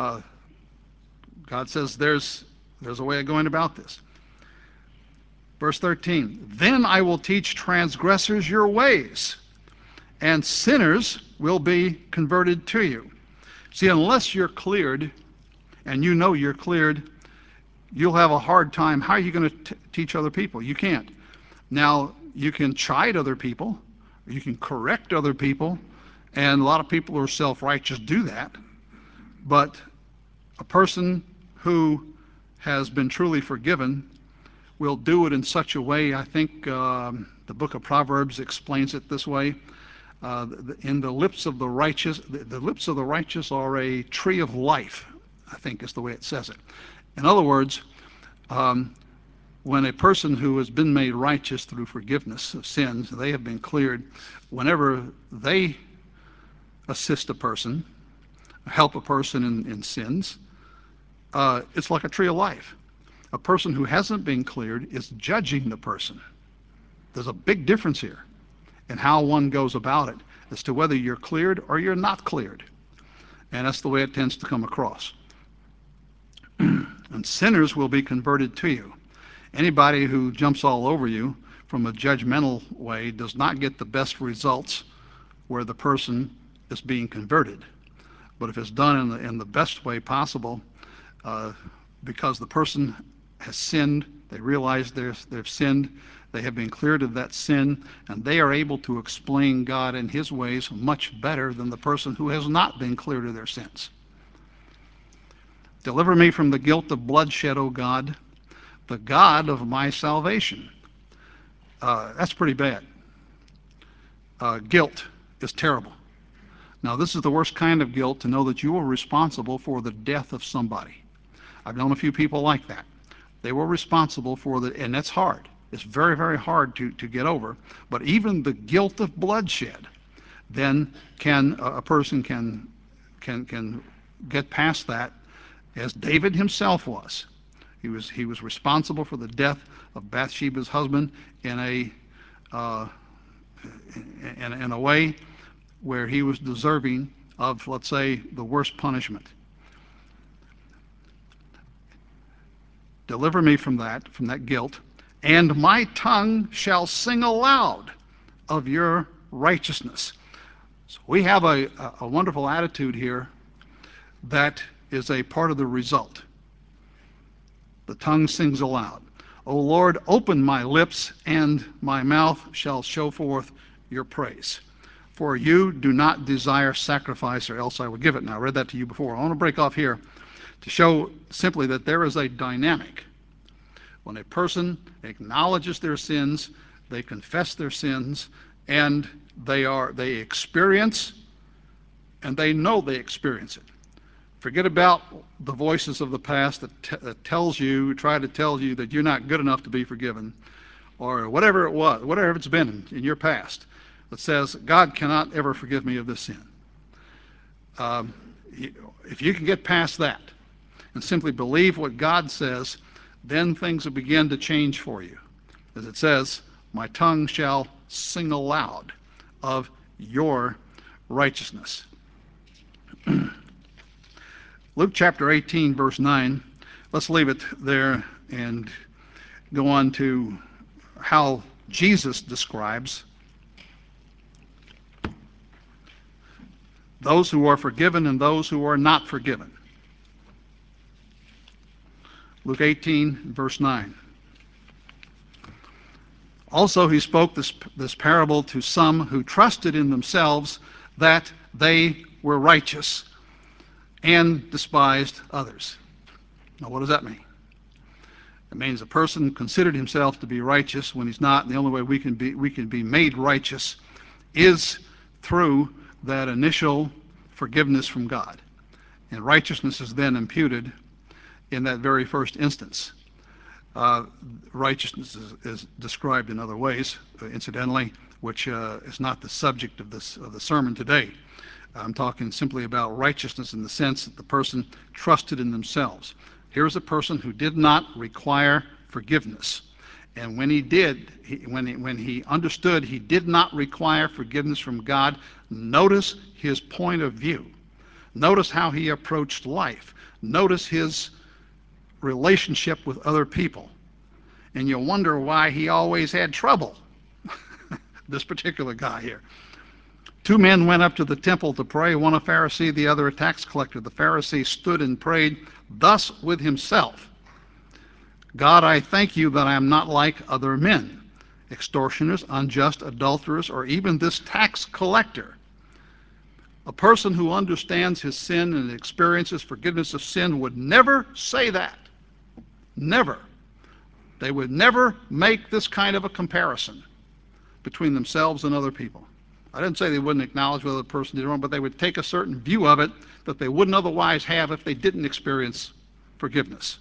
God says there's a way of going about this. Verse 13, then I will teach transgressors your ways, and sinners will be converted to you. See, unless you're cleared, and you know you're cleared, you'll have a hard time. How are you going to teach other people? You can't. Now, you can chide other people, you can correct other people, and a lot of people who are self-righteous do that. But a person who has been truly forgiven will do it in such a way, I think the book of Proverbs explains it this way. In the lips of the righteous, the lips of the righteous are a tree of life, I think is the way it says it. In other words, when a person who has been made righteous through forgiveness of sins, they have been cleared, whenever they assist a person, help a person in sins, it's like a tree of life. A person who hasn't been cleared is judging the person. There's a big difference here in how one goes about it as to whether you're cleared or you're not cleared. And that's the way it tends to come across. And sinners will be converted to you. Anybody who jumps all over you from a judgmental way does not get the best results where the person is being converted. But if it's done in the best way possible, because the person has sinned, they realize they've sinned, they have been cleared of that sin, and they are able to explain God and his ways much better than the person who has not been cleared of their sins. Deliver me from the guilt of bloodshed, O God, the God of my salvation. That's pretty bad. Guilt is terrible. Now, this is the worst kind of guilt, to know that you were responsible for the death of somebody. I've known a few people like that. They were responsible for the, and that's hard. It's very, very hard to get over. But even the guilt of bloodshed, then a person can get past that, as David himself was. He was responsible for the death of Bathsheba's husband in a way where he was deserving of, let's say, the worst punishment. Deliver me from that guilt, and my tongue shall sing aloud of your righteousness. So we have a wonderful attitude here that is a part of the result. The tongue sings aloud. O Lord, open my lips, and my mouth shall show forth your praise. For you do not desire sacrifice, or else I would give it. Now, I read that to you before. I want to break off here to show simply that there is a dynamic. When a person acknowledges their sins, they confess their sins, and they experience, and they know they experience it. Forget about the voices of the past that try to tell you that you're not good enough to be forgiven, or whatever it was, whatever it's been in your past, that says, God cannot ever forgive me of this sin. If you can get past that and simply believe what God says, then things will begin to change for you. As it says, my tongue shall sing aloud of your righteousness. Luke chapter 18, verse 9. Let's leave it there and go on to how Jesus describes those who are forgiven and those who are not forgiven. Luke 18, verse 9. Also he spoke this parable to some who trusted in themselves that they were righteous and despised others. Now, what does that mean? It means a person considered himself to be righteous when he's not, and the only way we can be made righteous is through that initial forgiveness from God. And righteousness is then imputed in that very first instance. Righteousness is described in other ways, incidentally, which is not the subject of the sermon today. I'm talking simply about righteousness in the sense that the person trusted in themselves. Here's a person who did not require forgiveness. And when he did, when he understood he did not require forgiveness from God, notice his point of view. Notice how he approached life. Notice his relationship with other people. And you'll wonder why he always had trouble. This particular guy here. Two men went up to the temple to pray, one a Pharisee, the other a tax collector. The Pharisee stood and prayed thus with himself: God, I thank you that I am not like other men, extortioners, unjust, adulterers, or even this tax collector. A person who understands his sin and experiences forgiveness of sin would never say that. Never. They would never make this kind of a comparison between themselves and other people. I didn't say they wouldn't acknowledge whether the person did wrong, but they would take a certain view of it that they wouldn't otherwise have if they didn't experience forgiveness.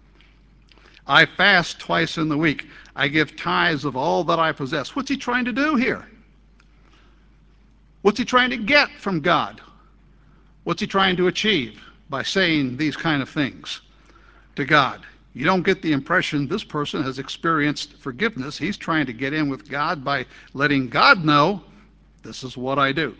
I fast twice in the week. I give tithes of all that I possess. What's he trying to do here? What's he trying to get from God? What's he trying to achieve by saying these kind of things to God? You don't get the impression this person has experienced forgiveness. He's trying to get in with God by letting God know, this is what I do.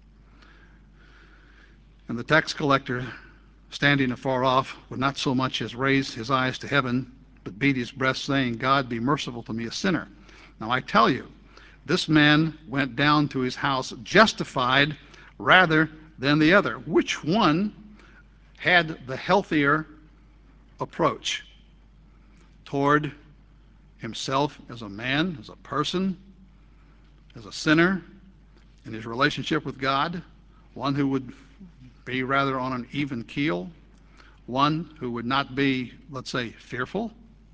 And the tax collector, standing afar off, would not so much as raise his eyes to heaven, but beat his breast, saying, God, be merciful to me, a sinner. Now I tell you, this man went down to his house justified rather than the other. Which one had the healthier approach toward himself as a man, as a person, as a sinner, in his relationship with God? One who would be rather on an even keel, one who would not be, let's say, fearful,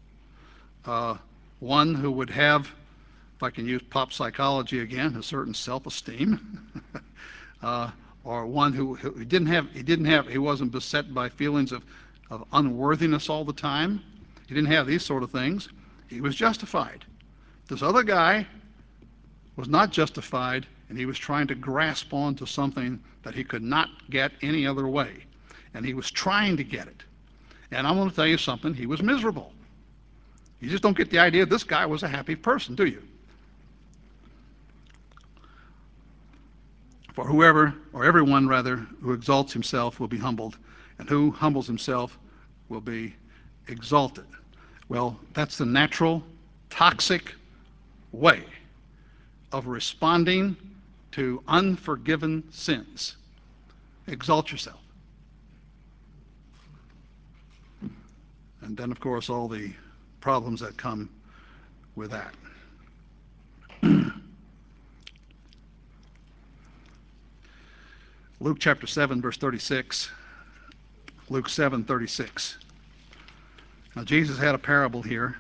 one who would have, if I can use pop psychology again, a certain self-esteem, or one who he wasn't beset by feelings of unworthiness all the time. He didn't have these sort of things. He was justified. This other guy was not justified, and he was trying to grasp onto something that he could not get any other way. And he was trying to get it. And I'm going to tell you something, he was miserable. You just don't get the idea this guy was a happy person, do you? For whoever, or everyone rather, who exalts himself will be humbled, and who humbles himself will be exalted. Well, that's the natural, toxic way of responding to unforgiven sins. Exalt yourself. And then, of course, all the problems that come with that. Luke chapter 7, verse 36. Luke 7:36. Now, Jesus had a parable here.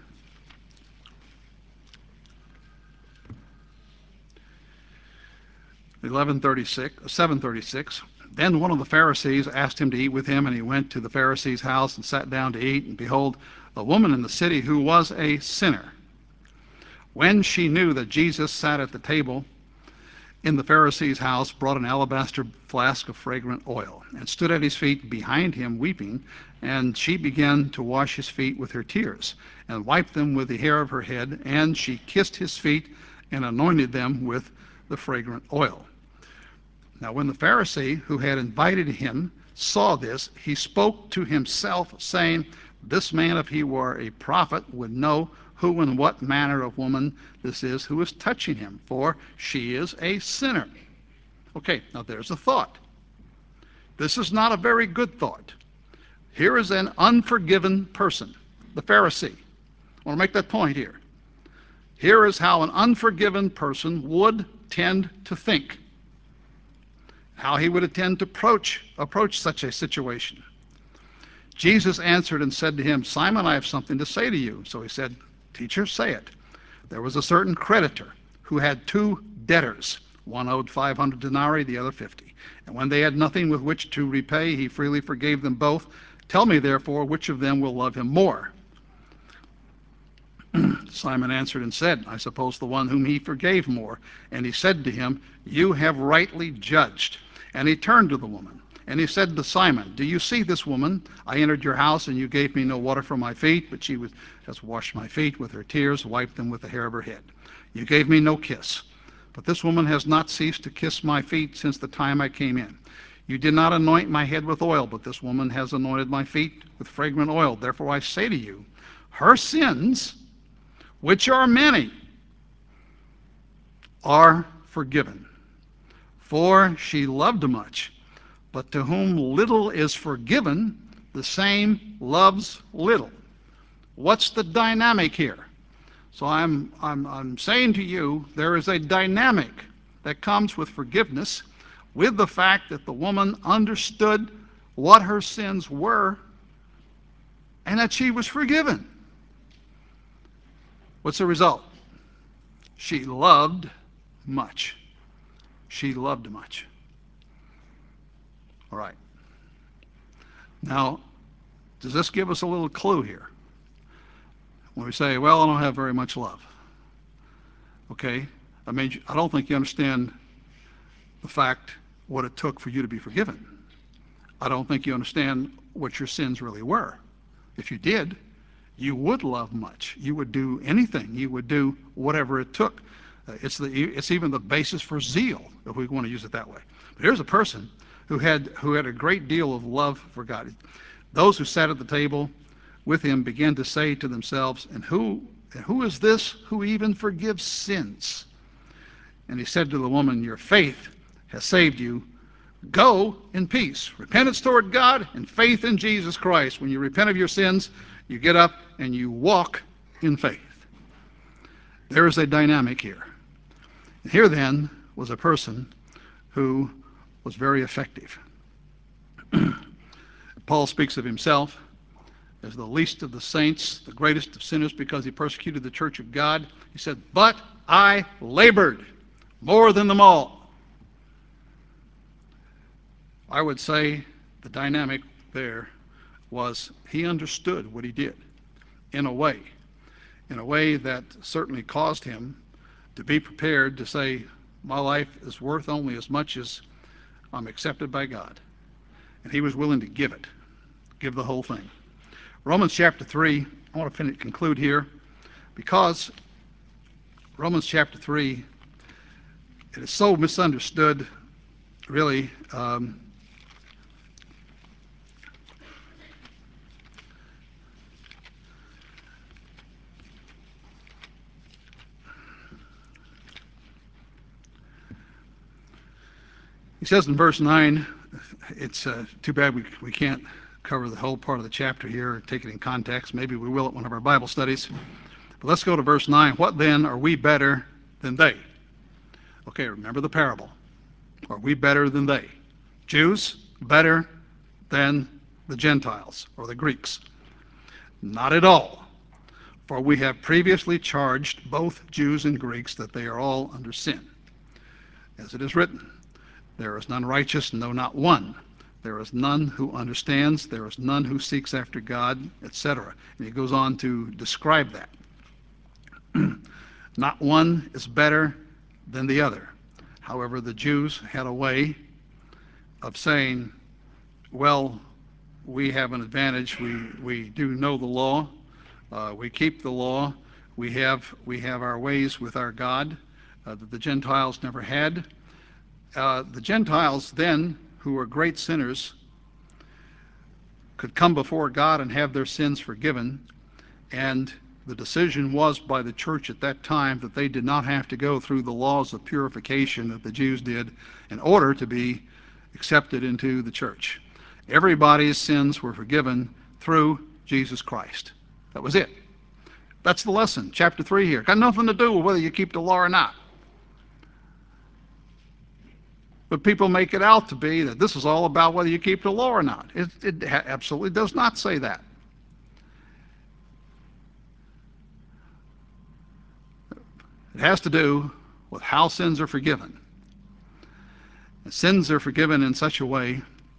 7:36. Then one of the Pharisees asked him to eat with him, and he went to the Pharisee's house and sat down to eat. And behold, a woman in the city who was a sinner, when she knew that Jesus sat at the table in the Pharisee's house, brought an alabaster flask of fragrant oil, and stood at his feet behind him weeping. And she began to wash his feet with her tears, and wiped them with the hair of her head. And she kissed his feet and anointed them with the fragrant oil. Now when the Pharisee who had invited him saw this, he spoke to himself, saying, this man, if he were a prophet, would know who and what manner of woman this is who is touching him, for she is a sinner. Okay, now there's a thought. This is not a very good thought. Here is an unforgiven person, the Pharisee. I want to make that point here. Here is how an unforgiven person would tend to think, how he would tend to approach such a situation. Jesus answered and said to him, Simon, I have something to say to you. So he said, Teacher, say it. There was a certain creditor who had two debtors. One owed 500 denarii, the other 50. And when they had nothing with which to repay, he freely forgave them both. Tell me, therefore, which of them will love him more? Simon answered and said, I suppose the one whom he forgave more. And he said to him, You have rightly judged. And he turned to the woman, and he said to Simon, Do you see this woman? I entered your house, and you gave me no water for my feet, but she has washed my feet with her tears, wiped them with the hair of her head. You gave me no kiss, but this woman has not ceased to kiss my feet since the time I came in. You did not anoint my head with oil, but this woman has anointed my feet with fragrant oil. Therefore I say to you, her sins, which are many, are forgiven. For she loved much, but to whom little is forgiven, the same loves little. What's the dynamic here? So I'm saying to you, there is a dynamic that comes with forgiveness, with the fact that the woman understood what her sins were and that she was forgiven. What's the result? She loved much. She loved much. All right. Now, does this give us a little clue here? When we say, well, I don't have very much love. Okay? I mean, I don't think you understand the fact what it took for you to be forgiven. I don't think you understand what your sins really were. If you did, you would love much. You would do anything. You would do whatever it took. It's even the basis for zeal, if we want to use it that way. But here's a person who had a great deal of love for God. Those who sat at the table with him began to say to themselves, and who is this who even forgives sins? And he said to the woman, your faith has saved you. Go in peace. Repentance toward God and faith in Jesus Christ. When you repent of your sins, you get up and you walk in faith. There is a dynamic here. Here then was a person who was very effective. Paul speaks of himself as the least of the saints, the greatest of sinners, because he persecuted the church of God. He said, "But I labored more than them all." I would say the dynamic there was he understood what he did in a way that certainly caused him to be prepared to say, my life is worth only as much as I'm accepted by God. And he was willing to give the whole thing. Romans chapter 3, I want to conclude here, because Romans chapter 3, it is so misunderstood, really. He says in verse 9, it's too bad we can't cover the whole part of the chapter here, take it in context. Maybe we will at one of our Bible studies. But let's go to verse 9. What then, are we better than they? Okay, remember the parable. Are we better than they? Jews better than the Gentiles or the Greeks? Not at all. For we have previously charged both Jews and Greeks that they are all under sin. As it is written, there is none righteous, no, not one. There is none who understands. There is none who seeks after God, etc. And he goes on to describe that. Not one is better than the other. However, the Jews had a way of saying, well, we have an advantage. We do know the law. We keep the law. We have our ways with our God that the Gentiles never had. The Gentiles then, who were great sinners, could come before God and have their sins forgiven, and the decision was by the church at that time that they did not have to go through the laws of purification that the Jews did in order to be accepted into the church. Everybody's sins were forgiven through Jesus Christ. That was it. That's the lesson, chapter 3 here. Got nothing to do with whether you keep the law or not. But people make it out to be that this is all about whether you keep the law or not. It absolutely does not say that. It has to do with how sins are forgiven. And sins are forgiven in such a way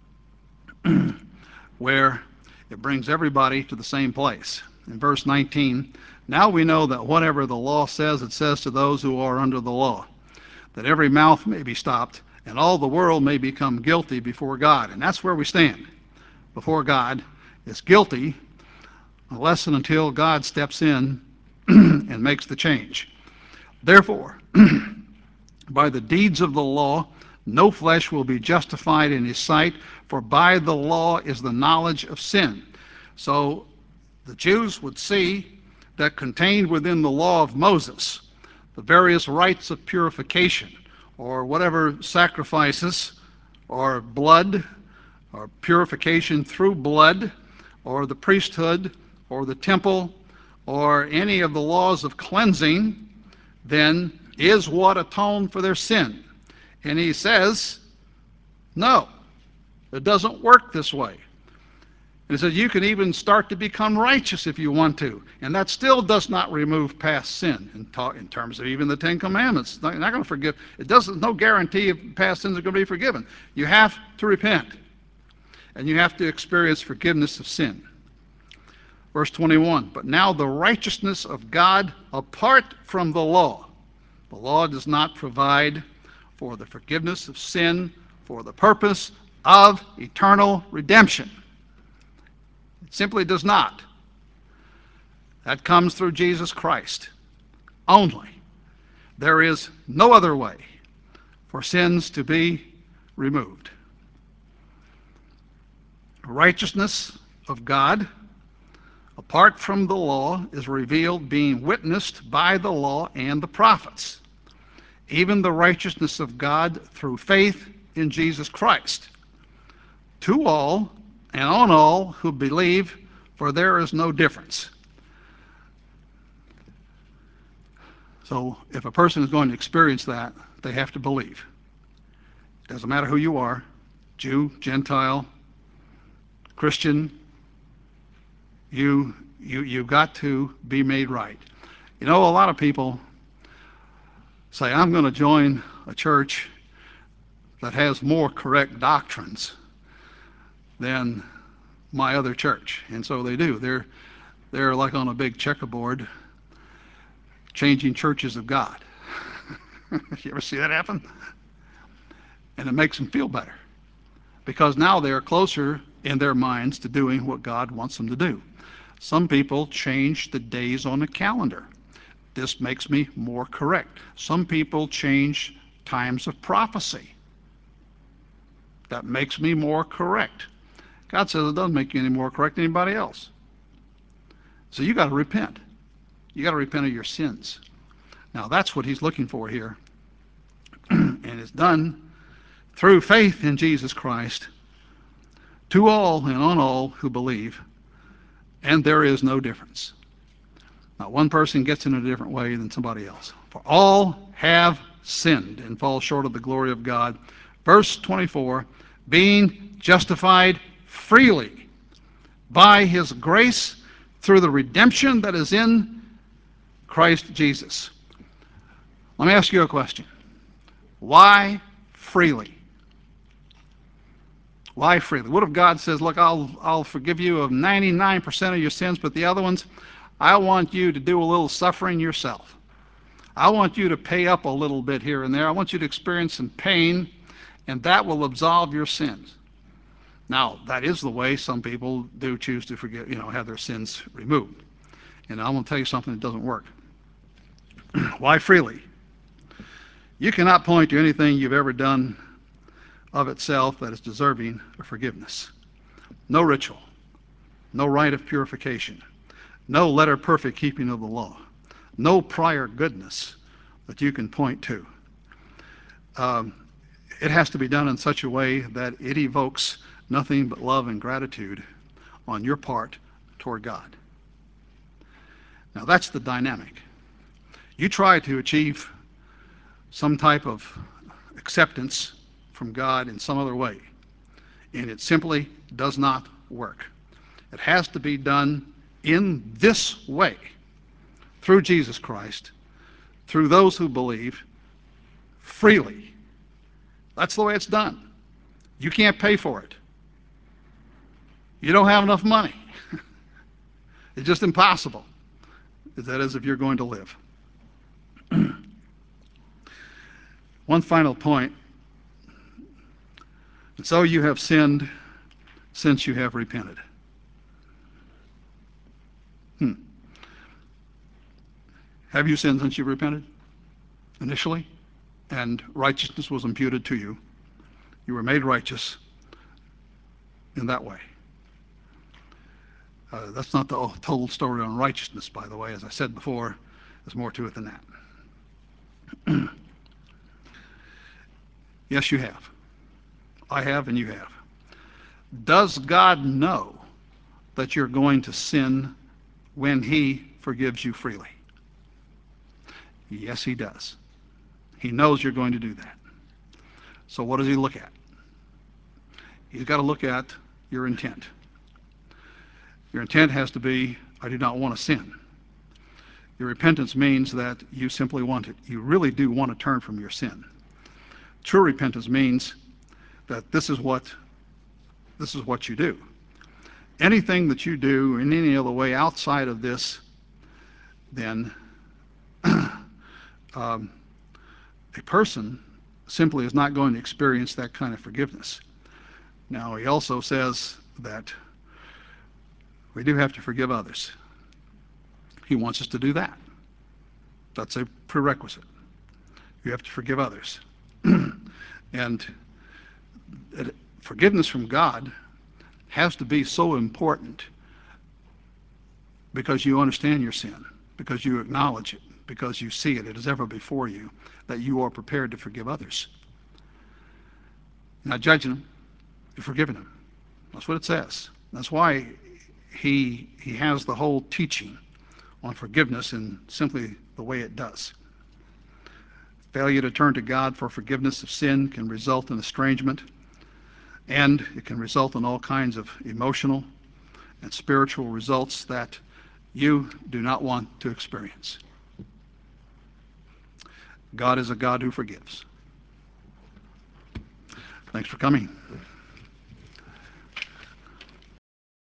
where it brings everybody to the same place. In verse 19, now we know that whatever the law says, it says to those who are under the law, that every mouth may be stopped, and all the world may become guilty before God. And that's where we stand. Before God is guilty unless and until God steps in and makes the change. Therefore, by the deeds of the law, no flesh will be justified in his sight, for by the law is the knowledge of sin. So the Jews would see that contained within the law of Moses, the various rites of purification, or whatever sacrifices, or blood, or purification through blood, or the priesthood, or the temple, or any of the laws of cleansing, then is what atoned for their sin. And he says, no, it doesn't work this way. And he says you can even start to become righteous if you want to, and that still does not remove past sin in terms of even the Ten Commandments. You're not going to forgive. It doesn't. No guarantee if past sins are going to be forgiven. You have to repent, and you have to experience forgiveness of sin. Verse 21. But now the righteousness of God apart from the law. The law does not provide for the forgiveness of sin for the purpose of eternal redemption. It simply does not. That comes through Jesus Christ only. There is no other way for sins to be removed. The righteousness of God, apart from the law, is revealed, being witnessed by the law and the prophets, even the righteousness of God through faith in Jesus Christ, to all and on all who believe, for there is no difference. So if a person is going to experience that, they have to believe. It doesn't matter who you are, Jew, Gentile, Christian, you've got to be made right. You know, a lot of people say, I'm going to join a church that has more correct doctrines than my other church. And so they do. They're like on a big checkerboard changing churches of God. You ever see that happen? And it makes them feel better because now they're closer in their minds to doing what God wants them to do. Some people change the days on the calendar. This makes me more correct. Some people change times of prophecy. That makes me more correct. God says it doesn't make you any more correct than anybody else. So you got to repent. You got to repent of your sins. Now that's what he's looking for here. And it's done through faith in Jesus Christ to all and on all who believe. And there is no difference. Not one person gets in a different way than somebody else. For all have sinned and fall short of the glory of God. Verse 24, being justified freely by his grace through the redemption that is in Christ Jesus. Let me ask you a question. Why freely? Why freely? What if God says, look, I'll forgive you of 99% of your sins, but the other ones, I want you to do a little suffering yourself. I want you to pay up a little bit here and there. I want you to experience some pain, and that will absolve your sins. Now, that is the way some people do choose to forgive, have their sins removed. And I'm going to tell you something that doesn't work. Why freely? You cannot point to anything you've ever done of itself that is deserving of forgiveness. No ritual, no rite of purification, no letter perfect keeping of the law, no prior goodness that you can point to. It has to be done in such a way that it evokes nothing but love and gratitude on your part toward God. Now that's the dynamic. You try to achieve some type of acceptance from God in some other way, and it simply does not work. It has to be done in this way, through Jesus Christ, through those who believe, freely. That's the way it's done. You can't pay for it. You don't have enough money. It's just impossible. That is, if you're going to live. One final point. And so you have sinned since you have repented. Have you sinned since you repented? Initially? And righteousness was imputed to you. You were made righteous in that way. That's not the total story on righteousness, by the way. As I said before, there's more to it than that. Yes, you have. I have, and you have. Does God know that you're going to sin when he forgives you freely? Yes, he does. He knows you're going to do that. So what does he look at? He's got to look at your intent. Your intent has to be, I do not want to sin. Your repentance means that you simply want it. You really do want to turn from your sin. True repentance means that this is what you do. Anything that you do in any other way outside of this, then a person simply is not going to experience that kind of forgiveness. Now, he also says that we do have to forgive others. He wants us to do that. That's a prerequisite. You have to forgive others. And forgiveness from God has to be so important because you understand your sin, because you acknowledge it, because you see it is ever before you, that you are prepared to forgive others. You're not judging them, you're forgiving them. That's what it says. That's why he has the whole teaching on forgiveness in simply the way it does. Failure to turn to God for forgiveness of sin can result in estrangement And it can result in all kinds of emotional and spiritual results that you do not want to experience. God is a God who forgives. Thanks for coming.